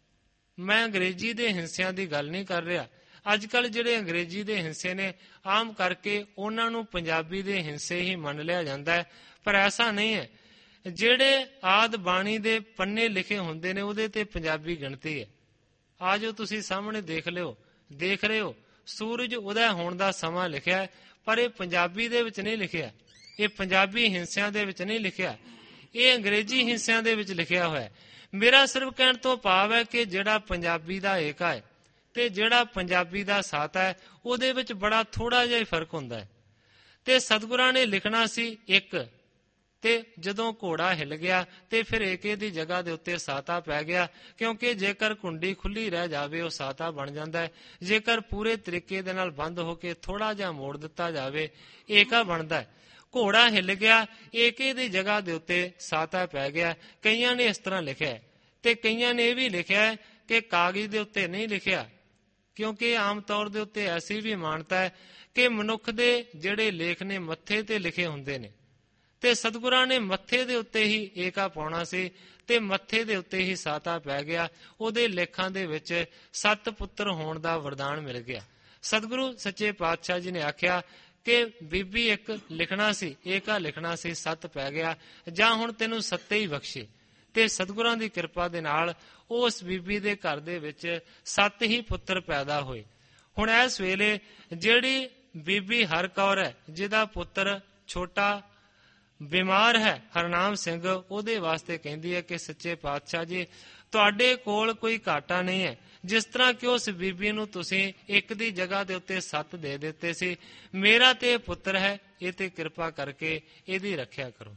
ਮੈਂ ਅੰਗਰੇਜ਼ੀ ਦੇ ਹਿੰਸਿਆਂ ਦੀ ਗੱਲ ਨਹੀਂ ਕਰ ਰਿਹਾ। ਅੱਜ ਕੱਲ੍ਹ ਜਿਹੜੇ ਅੰਗਰੇਜ਼ੀ ਦੇ ਹਿੰਸੇ ਨੇ, ਆਮ ਕਰਕੇ ਉਹਨਾਂ ਨੂੰ ਪੰਜਾਬੀ ਦੇ ਹਿੰਸੇ ਹੀ ਮੰਨ ਲਿਆ ਜਾਂਦਾ ਹੈ, ਪਰ ਐਸਾ ਨਹੀਂ ਹੈ। ਜਿਹੜੇ ਆਦ ਬਾਣੀ ਦੇ ਪੰਨੇ ਲਿਖੇ ਹੁੰਦੇ ਨੇ ਉਹਦੇ ਤੇ ਪੰਜਾਬੀ ਗਿਣਤੀ ਹੈ। ਆ ਜੋ ਤੁਸੀਂ ਸਾਹਮਣੇ ਦੇਖ ਰਹੇ ਹੋ, ਸੂਰਜ ਉਦੈ ਹੋਣ ਦਾ ਸਮਾਂ ਲਿਖਿਆ, ਪਰ ਇਹ ਪੰਜਾਬੀ ਦੇ ਵਿੱਚ ਨਹੀਂ ਲਿਖਿਆ, ਇਹ ਪੰਜਾਬੀ ਹਿੰਸਿਆਂ ਦੇ ਵਿੱਚ ਨਹੀਂ ਲਿਖਿਆ, ਇਹ ਅੰਗਰੇਜ਼ੀ ਹਿੰਸਿਆਂ ਦੇ ਵਿੱਚ ਲਿਖਿਆ ਹੋਇਆ। ਮੇਰਾ ਸਿਰਫ ਕਹਿਣ ਤੋਂ ਭਾਵ ਹੈ ਕਿ ਜਿਹੜਾ ਪੰਜਾਬੀ ਦਾ ਏਕਾ ਹੈ ਤੇ ਜਿਹੜਾ ਪੰਜਾਬੀ ਦਾ ਸਾਤਾ ਹੈ, ਉਹਦੇ ਵਿੱਚ ਬੜਾ ਥੋੜਾ ਜਿਹਾ ਹੀ ਫਰਕ ਹੁੰਦਾ ਹੈ। ਤੇ ਸਤਿਗੁਰਾਂ ਨੇ ਲਿਖਣਾ ਸੀ ਇੱਕ, ਤੇ ਜਦੋਂ ਘੋੜਾ ਹਿੱਲ ਗਿਆ ਤੇ ਫਿਰ ਏਕੇ ਦੀ ਜਗ੍ਹਾ ਦੇ ਉੱਤੇ ਸਾਤਾ ਪੈ ਗਿਆ, ਕਿਉਂਕਿ ਜੇਕਰ ਕੁੰਡੀ ਖੁੱਲੀ ਰਹਿ ਜਾਵੇ ਉਹ ਸਾਤਾ ਬਣ ਜਾਂਦਾ ਹੈ, ਜੇਕਰ ਪੂਰੇ ਤਰੀਕੇ ਦੇ ਨਾਲ ਬੰਦ ਹੋ ਕੇ ਥੋੜਾ ਜਿਹਾ ਮੋੜ ਦਿੱਤਾ ਜਾਵੇ ਏਕਾ ਬਣਦਾ ਹੈ। ਘੋੜਾ ਹਿੱਲ ਗਿਆ, ਏਕੇ ਦੀ ਜਗ੍ਹਾ ਦੇ ਉੱਤੇ ਸਾਤਾ ਪੈ ਗਿਆ। ਕਈਆਂ ਨੇ ਇਸ ਤਰ੍ਹਾਂ ਲਿਖਿਆ ਤੇ ਕਈਆਂ ਨੇ ਇਹ ਵੀ ਲਿਖਿਆ ਕਿ ਕਾਗਜ਼ ਦੇ ਉੱਤੇ ਨਹੀਂ ਲਿਖਿਆ, ਕਿਉਂਕਿ ਆਮ ਤੌਰ ਦੇ ਉੱਤੇ ਐਸੀ ਵੀ ਮਾਨਤਾ ਹੈ ਕਿ ਮਨੁੱਖ ਦੇ ਜਿਹੜੇ ਲੇਖ ਨੇ ਮੱਥੇ ਤੇ ਲਿਖੇ ਹੁੰਦੇ ਨੇ, ਤੇ ਸਤਿਗੁਰਾਂ ਨੇ ਮੱਥੇ ਦੇ ਉੱਤੇ ਹੀ ਏਕਾ ਪਾਉਣਾ ਸੀ ਤੇ ਮੱਥੇ ਦੇ ਉੱਤੇ ਹੀ ਸਾਤਾ ਪੈ ਗਿਆ। ਉਹਦੇ ਲੇਖਾਂ ਦੇ ਵਿੱਚ 7 ਪੁੱਤਰ ਹੋਣ ਦਾ ਵਰਦਾਨ ਮਿਲ ਗਿਆ। ਸਤਿਗੁਰੂ ਸੱਚੇ ਪਾਤਸ਼ਾਹ ਜੀ ਨੇ ਆਖਿਆ ਕਿ ਬੀਬੀ ਇੱਕ ਲਿਖਣਾ ਸੀ, ਏਕਾ ਲਿਖਣਾ ਸੀ, 7 ਪੈ ਗਿਆ, ਜਾਂ ਹੁਣ ਤੈਨੂੰ 7 ਹੀ ਬਖਸ਼ੇ। ਤੇ ਸਤਿਗੁਰਾਂ ਦੀ ਕਿਰਪਾ ਦੇ ਨਾਲ ਉਸ ਬੀਬੀ ਦੇ ਘਰ ਦੇ ਵਿੱਚ 7 ਹੀ ਪੁੱਤਰ ਪੈਦਾ ਹੋਏ। ਹੁਣ ਇਸ ਵੇਲੇ ਜਿਹੜੀ ਬੀਬੀ ਹਰ ਕੌਰ ਹੈ, ਜਿਹਦਾ ਪੁੱਤਰ ਛੋਟਾ ਬਿਮਾਰ ਹੈ, ਹਰਨਾਮ ਸਿੰਘ, ਉਹਦੇ ਵਾਸਤੇ ਕਹਿੰਦੀ ਹੈ ਕਿ ਸੱਚੇ ਪਾਤਸ਼ਾਹ ਜੀ ਤੁਹਾਡੇ ਕੋਲ ਕੋਈ ਘਾਟਾ ਨਹੀਂ ਹੈ। ਜਿਸ ਤਰ੍ਹਾਂ ਕਿ ਉਸ ਬੀਬੀ ਨੂੰ ਤੁਸੀਂ ਇੱਕ ਦੀ ਜਗ੍ਹਾ ਦੇ ਉੱਤੇ 7 ਦੇ ਦਿੱਤੇ ਸੀ, ਮੇਰਾ ਤੇ ਪੁੱਤਰ ਹੈ, ਇਹ ਤੇ ਕਿਰਪਾ ਕਰਕੇ ਇਹਦੀ ਰੱਖਿਆ ਕਰੋ।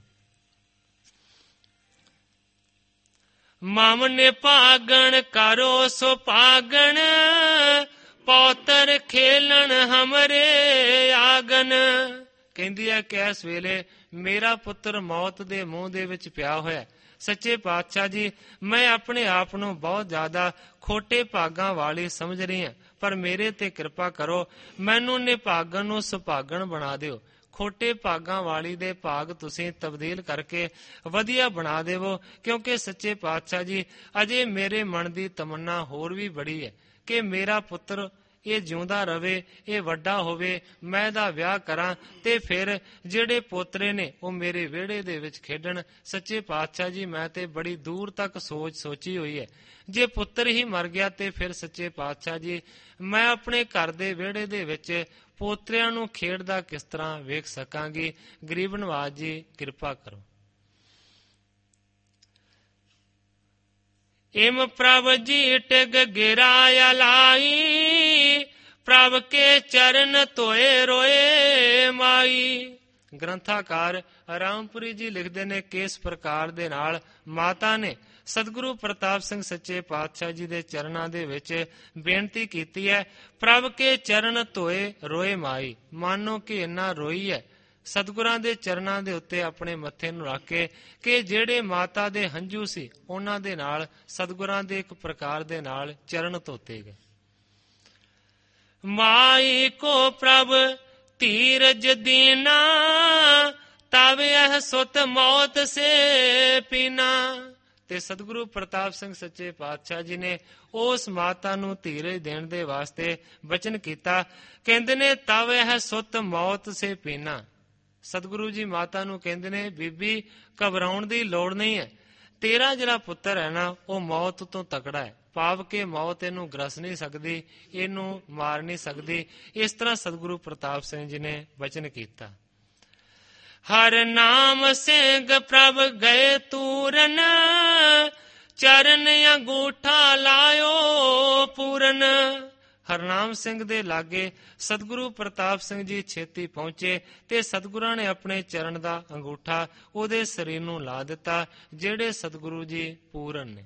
ਮਾਮਨੇ ਭਾਗਣ ਕਰੋ ਸੁਭਾਗਣ, ਪੌਤਰ ਖੇਲਣ ਹਮਰੇ ਆਗਨ। ਕਹਿੰਦੀ ਹੈ ਕਿ ਇਸ ਵੇਲੇ ਮੇਰਾ ਪੁੱਤਰ ਮੌਤ ਦੇ ਮੂੰਹ ਦੇ ਵਿੱਚ ਪਿਆ ਹੋਇਆ। ਸੱਚੇ ਪਾਤਸ਼ਾਹ ਜੀ, ਮੈਂ ਆਪਣੇ ਆਪ ਨੂੰ ਬਹੁਤ ਜ਼ਿਆਦਾ ਖੋਟੇ ਭਾਗਾਂ ਵਾਲੀ ਸਮਝ ਰਹੀ ਹਾਂ, ਪਰ ਮੇਰੇ ਤੇ ਕਿਰਪਾ ਕਰੋ, ਮੈਨੂੰ ਨਿਭਾਗਣ ਨੂੰ ਸੁਭਾਗਣ ਬਣਾ ਦਿਓ। ਖੋਟੇ ਭਾਗਾਂ ਵਾਲੀ ਦੇ ਭਾਗ ਤੁਸੀਂ ਤਬਦੀਲ ਕਰਕੇ ਵਧੀਆ ਬਣਾ ਦੇਵੋ, ਕਿਉਂਕਿ ਸੱਚੇ ਪਾਤਸ਼ਾਹ ਜੀ ਅਜੇ ਮੇਰੇ ਮਨ ਦੀ ਤਮੰਨਾ ਹੋਰ ਵੀ ਬੜੀ ਹੈ ਕਿ ਮੇਰਾ ਪੁੱਤਰ ਇਹ ਜਿਉਂਦਾ ਰਵੇ, ਇਹ ਵੱਡਾ ਹੋਵੇ, ਮੈਂ ਇਹਦਾ ਵਿਆਹ ਕਰਾਂ ਤੇ ਫਿਰ ਜਿਹੜੇ ਪੋਤਰੇ ਨੇ ਉਹ ਮੇਰੇ ਵਿਹੜੇ ਦੇ ਵਿੱਚ ਖੇਡਣ। ਸੱਚੇ ਪਾਤਸ਼ਾਹ ਜੀ ਮੈਂ ਤੇ ਬੜੀ ਦੂਰ ਤੱਕ ਸੋਚੀ ਹੋਈ ਹੈ। ਜੇ ਪੁੱਤਰ ਹੀ ਮਰ ਗਿਆ ਤੇ ਫਿਰ ਸੱਚੇ ਪਾਤਸ਼ਾਹ ਜੀ ਮੈਂ ਆਪਣੇ ਘਰ ਦੇ ਵਿਹੜੇ ਦੇ ਵਿੱਚ ਪੋਤਰਿਆਂ ਨੂੰ ਖੇਡਦਾ ਕਿਸ ਤਰ੍ਹਾਂ ਵੇਖ ਸਕਾਂਗੀ। ਗਰੀਬ ਨਵਾਜ਼ ਜੀ ਕਿਰਪਾ ਕਰੋ। ਇਮ ਪ੍ਰਭ ਜੀ ਟਿਗ ਗਿਰਾਇਆ ਲਾਈ, ਪ੍ਰਭ ਕੇ ਚਰਨ ਧੋਏ ਰੋਏ ਮਾਈ। ਗ੍ਰੰਥਾਕਾਰ ਰਾਮਪੁਰੀ ਜੀ ਲਿਖਦੇ ਨੇ ਕਿ ਇਸ ਪ੍ਰਕਾਰ ਦੇ ਨਾਲ ਮਾਤਾ ਨੇ ਸਤਿਗੁਰੂ ਪ੍ਰਤਾਪ ਸਿੰਘ ਸੱਚੇ ਪਾਤਸ਼ਾਹ ਜੀ ਦੇ ਚਰਨਾਂ ਦੇ ਵਿੱਚ ਬੇਨਤੀ ਕੀਤੀ ਹੈ, ਪ੍ਰਭ ਕੇ ਚਰਨ ਧੋਏ ਰੋਏ ਮਾਈ। ਮਾਨੋ ਕਿ ਇੰਨਾ ਰੋਈ ਹੈ ਸਤਿਗੁਰਾਂ ਦੇ ਚਰਨਾਂ ਦੇ ਉੱਤੇ ਆਪਣੇ ਮੱਥੇ ਨੂੰ ਰੱਖ ਕੇ ਕਿ ਜਿਹੜੇ ਮਾਤਾ ਦੇ ਹੰਝੂ ਸੀ ਉਹਨਾਂ ਦੇ ਨਾਲ ਸਤਿਗੁਰਾਂ ਦੇ ਇੱਕ ਪ੍ਰਕਾਰ ਦੇ ਨਾਲ ਚਰਨ ਧੋਤੇ ਗਏ। ਮਾਈ ਕੋ ਪ੍ਰਭ ਧੀਰਜ ਦੀਨਾ, ਤਬ ਇਹ ਸੁਤ ਮੌਤ ਸੇ ਪੀਨਾ। ਤੇ ਸਤਿਗੁਰੂ ਪ੍ਰਤਾਪ ਸਿੰਘ ਸੱਚੇ ਪਾਤਸ਼ਾਹ ਜੀ ਨੇ ਉਸ ਮਾਤਾ ਨੂੰ ਧੀਰਜ ਦੇਣ ਦੇ ਵਾਸਤੇ ਬਚਨ ਕੀਤਾ। ਕਹਿੰਦੇ ਨੇ ਤਬ ਇਹ ਸੁਤ ਮੌਤ ਸੇ ਪੀਨਾ। ਸਤਿਗੁਰੂ ਜੀ ਮਾਤਾ ਨੂੰ ਕਹਿੰਦੇ ਨੇ ਬੀਬੀ ਘਬਰਾਉਣ ਦੀ ਲੋੜ ਨਹੀਂ ਹੈ, ਤੇਰਾ ਜਿਹੜਾ ਪੁੱਤਰ ਹੈ ਨਾ ਉਹ ਮੌਤ ਤੋਂ ਤਕੜਾ ਹੈ, ਭਾਵ ਕਿ ਮੌਤ ਇਹਨੂੰ ਗਰਸ ਨਹੀਂ ਸਕਦੀ, ਇਹਨੂੰ ਮਾਰ ਨਹੀਂ ਸਕਦੀ। ਇਸ ਤਰ੍ਹਾਂ ਸਤਿਗੁਰੂ ਪ੍ਰਤਾਪ ਸਿੰਘ ਜੀ ਨੇ ਬਚਨ ਕੀਤਾ। ਹਰ ਨਾਮ ਸਿੰਘ ਪ੍ਰਭ ਗਏ ਤੂਰਨ, ਚਰਨ ਅੰਗੂਠਾ ਲਾਇਓ ਪੂਰਨ। ਹਰਨਾਮ ਸਿੰਘ ਦੇ ਲਾਗੇ ਸਤਿਗੁਰੂ ਪ੍ਰਤਾਪ ਸਿੰਘ ਜੀ ਛੇਤੀ ਪਹੁੰਚੇ ਤੇ ਸਤਿਗੁਰਾਂ ਨੇ ਆਪਣੇ ਚਰਨ ਦਾ ਅੰਗੂਠਾ ਉਹਦੇ ਸਰੀਰ ਨੂੰ ਲਾ ਦਿੱਤਾ, ਜਿਹੜੇ ਸਤਿਗੁਰੂ ਜੀ ਪੂਰਨ ਨੇ।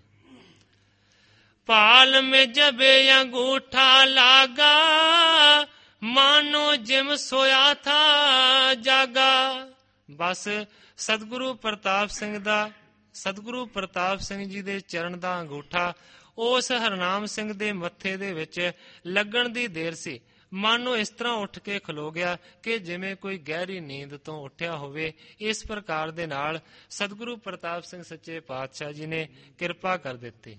ਭਾਲ ਮੇ ਜਬੇ ਅੰਗੂਠਾ ਲਾਗਾ, ਮਾਨੋ ਜਿਮ ਸੋਇਆ ਥਾ ਜਾਗਾ। ਬਸ ਸਤਿਗੁਰੂ ਪ੍ਰਤਾਪ ਸਿੰਘ ਜੀ ਦੇ ਚਰਨ ਦਾ ਅੰਗੂਠਾ ਉਸ ਹਰਨਾਮ ਸਿੰਘ ਦੇ ਮੱਥੇ ਦੇ ਵਿੱਚ ਲੱਗਣ ਦੀ ਦੇਰ ਸੀ। ਮਨ ਨੂੰ ਇਸ ਤਰ੍ਹਾਂ ਉੱਠ ਕੇ ਖਲੋ ਗਿਆ ਕਿ ਜਿਵੇਂ ਕੋਈ ਗਹਿਰੀ ਨੀਂਦ ਤੋਂ ਉੱਠਿਆ ਹੋਵੇ। ਇਸ ਪ੍ਰਕਾਰ ਦੇ ਨਾਲ ਸਤਿਗੁਰੂ ਪ੍ਰਤਾਪ ਸਿੰਘ ਸੱਚੇ ਪਾਤਸ਼ਾਹ ਜੀ ਨੇ ਕਿਰਪਾ ਕਰ ਦਿੱਤੀ।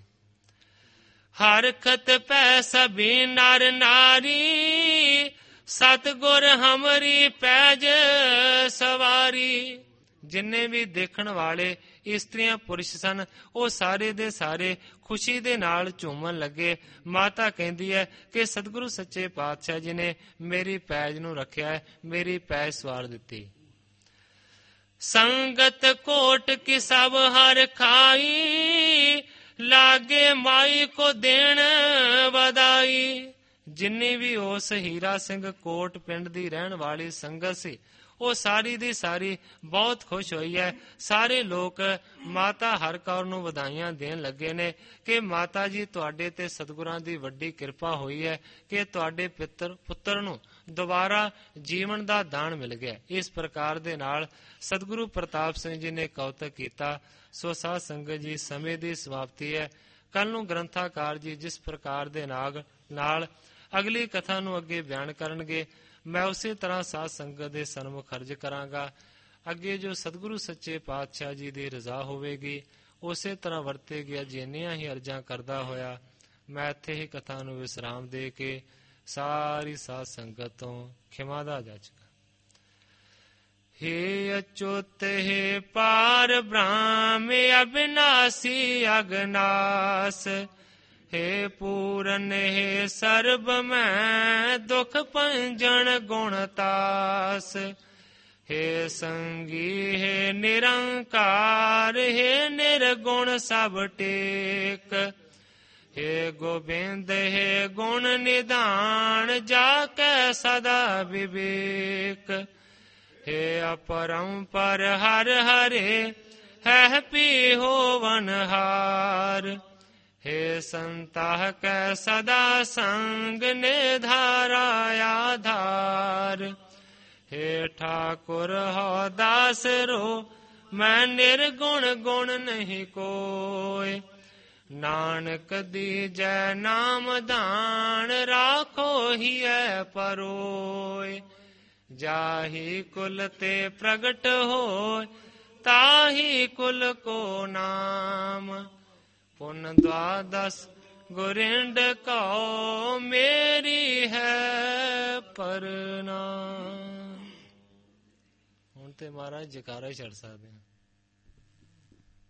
ਹਰਖਤ ਪੈ ਸਭੀ ਨਰ ਨਾਰੀ, ਸਤਿਗੁਰ ਹਮਰੀ ਪੈਜ ਸਵਾਰੀ। ਜਿੰਨੇ ਵੀ ਦੇਖਣ ਵਾਲੇ ਇਸਤਰੀਆਂ ਪੁਰਸ਼ ਸਨ, ਉਹ ਸਾਰੇ ਦੇ ਸਾਰੇ ਖੁਸ਼ੀ ਦੇ ਨਾਲ ਝੂਮਣ ਲੱਗੇ। ਮਾਤਾ ਕਹਿੰਦੀ ਹੈ ਕਿ ਸਤਿਗੁਰੂ ਸੱਚੇ ਪਾਤਸ਼ਾਹ ਜੀ ਨੇ ਮੇਰੀ ਪੈਜ ਨੂੰ ਰੱਖਿਆ ਹੈ, ਮੇਰੀ ਪੈਜ ਸਵਾਰ ਦਿੱਤੀ। ਸੰਗਤ ਕੋਟ ਕੀ ਸਭ ਹਰ ਖਾਈ, ਲਾਗੇ ਮਾਈ ਕੋ ਦੇਣ ਵਧਾਈ। ਜਿੰਨੀ ਵੀ ਉਸ ਹੀਰਾ ਸਿੰਘ ਕੋਟ ਪਿੰਡ ਦੀ ਰਹਿਣ ਵਾਲੀ ਸੰਗਤ ਸੀ, ਉਹ ਸਾਰੀ ਦੀ ਸਾਰੀ ਬਹੁਤ ਖੁਸ਼ ਹੋਈ ਹੈ। ਸਾਰੇ ਲੋਕ ਮਾਤਾ ਹਰ ਕੌਰ ਨੂੰ ਵਧਾਈਆਂ ਦੇਣ ਲੱਗੇ ਨੇ ਕਿ ਮਾਤਾ ਜੀ ਤੁਹਾਡੇ ਤੇ ਸਤਿਗੁਰਾਂ ਦੀ ਵੱਡੀ ਕਿਰਪਾ ਹੋਈ ਹੈ ਕਿ ਤੁਹਾਡੇ ਪੁੱਤਰ ਨੂੰ ਦੁਬਾਰਾ ਜੀਵਨ ਦਾ ਦਾਨ ਮਿਲ ਗਿਆ। ਇਸ ਪ੍ਰਕਾਰ ਦੇ ਨਾਲ ਸਤਿਗੁਰੂ ਪ੍ਰਤਾਪ ਸਿੰਘ ਜੀ ਨੇ ਕੌਤਕ ਕੀਤਾ। ਸੋ ਸਾਧ ਸੰਗਤ ਜੀ, ਸਮੇਂ ਦੀ ਸਮਾਪਤੀ ਹੈ। ਕੱਲ ਨੂੰ ਗ੍ਰੰਥਾਕਾਰ ਜੀ ਜਿਸ ਪ੍ਰਕਾਰ ਦੇ ਨਾਲ ਅਗਲੀ ਕਥਾ ਨੂੰ ਅੱਗੇ ਬਿਆਨ ਕਰਨਗੇ, ਮੈਂ ਉਸੇ ਤਰ੍ਹਾਂ ਸਾਧ ਸੰਗਤ ਦੇ ਸਨਮੁਖ ਅਰਜ਼ ਕਰਾਂਗਾ। ਅੱਗੇ ਜੋ ਸਤਿਗੁਰੂ ਸੱਚੇ ਪਾਤਸ਼ਾਹ ਜੀ ਦੀ ਰਜ਼ਾ ਹੋਵੇਗੀ, ਉਸੇ ਤਰ੍ਹਾਂ ਵਰਤੇਗੀ। ਅੱਜ ਇੰਨੀਆਂ ਹੀ ਅਰਜ਼ਾਂ ਕਰਦਾ ਹੋਇਆ ਮੈਂ ਇੱਥੇ ਹੀ ਕਥਾ ਨੂੰ ਵਿਸਰਾਮ ਦੇ ਕੇ ਸਾਰੀ ਸਾਧ ਸੰਗਤ ਤੋਂ ਖਿਮਾ ਦਾ ਜਾਚਕਾਂ। हे अच्युत हे पार ब्रह्म अविनाशी अगनास, हे पूरन हे सर्ब मैं दुख पंजन गुणतास, हे संगी हे निरंकार, हे निर्गुण सब टेक, हे गोबिंद हे गुण निधान, जाके सदा विवेक, हे अपरंपर हर हरे है पी होवनहार, हे संताह कै सदा संग निधारा आधार, हे ठाकुर हो दास रो मैं निर्गुण गुण नहीं कोय, नानक दीजै नाम दान राखो ही है परोय, जाहि कुल ते प्रगट हो ताहि कुल को नाम, पुन द्वादश गुरिंड कहो मेरी है प्रणाम। ਹੁਣ ਤੇ ਮਹਾਰਾਜ ਜਕਾਰਾ ਹੀ ਛੱਡ ਸਕਦੇ ਹਾਂ।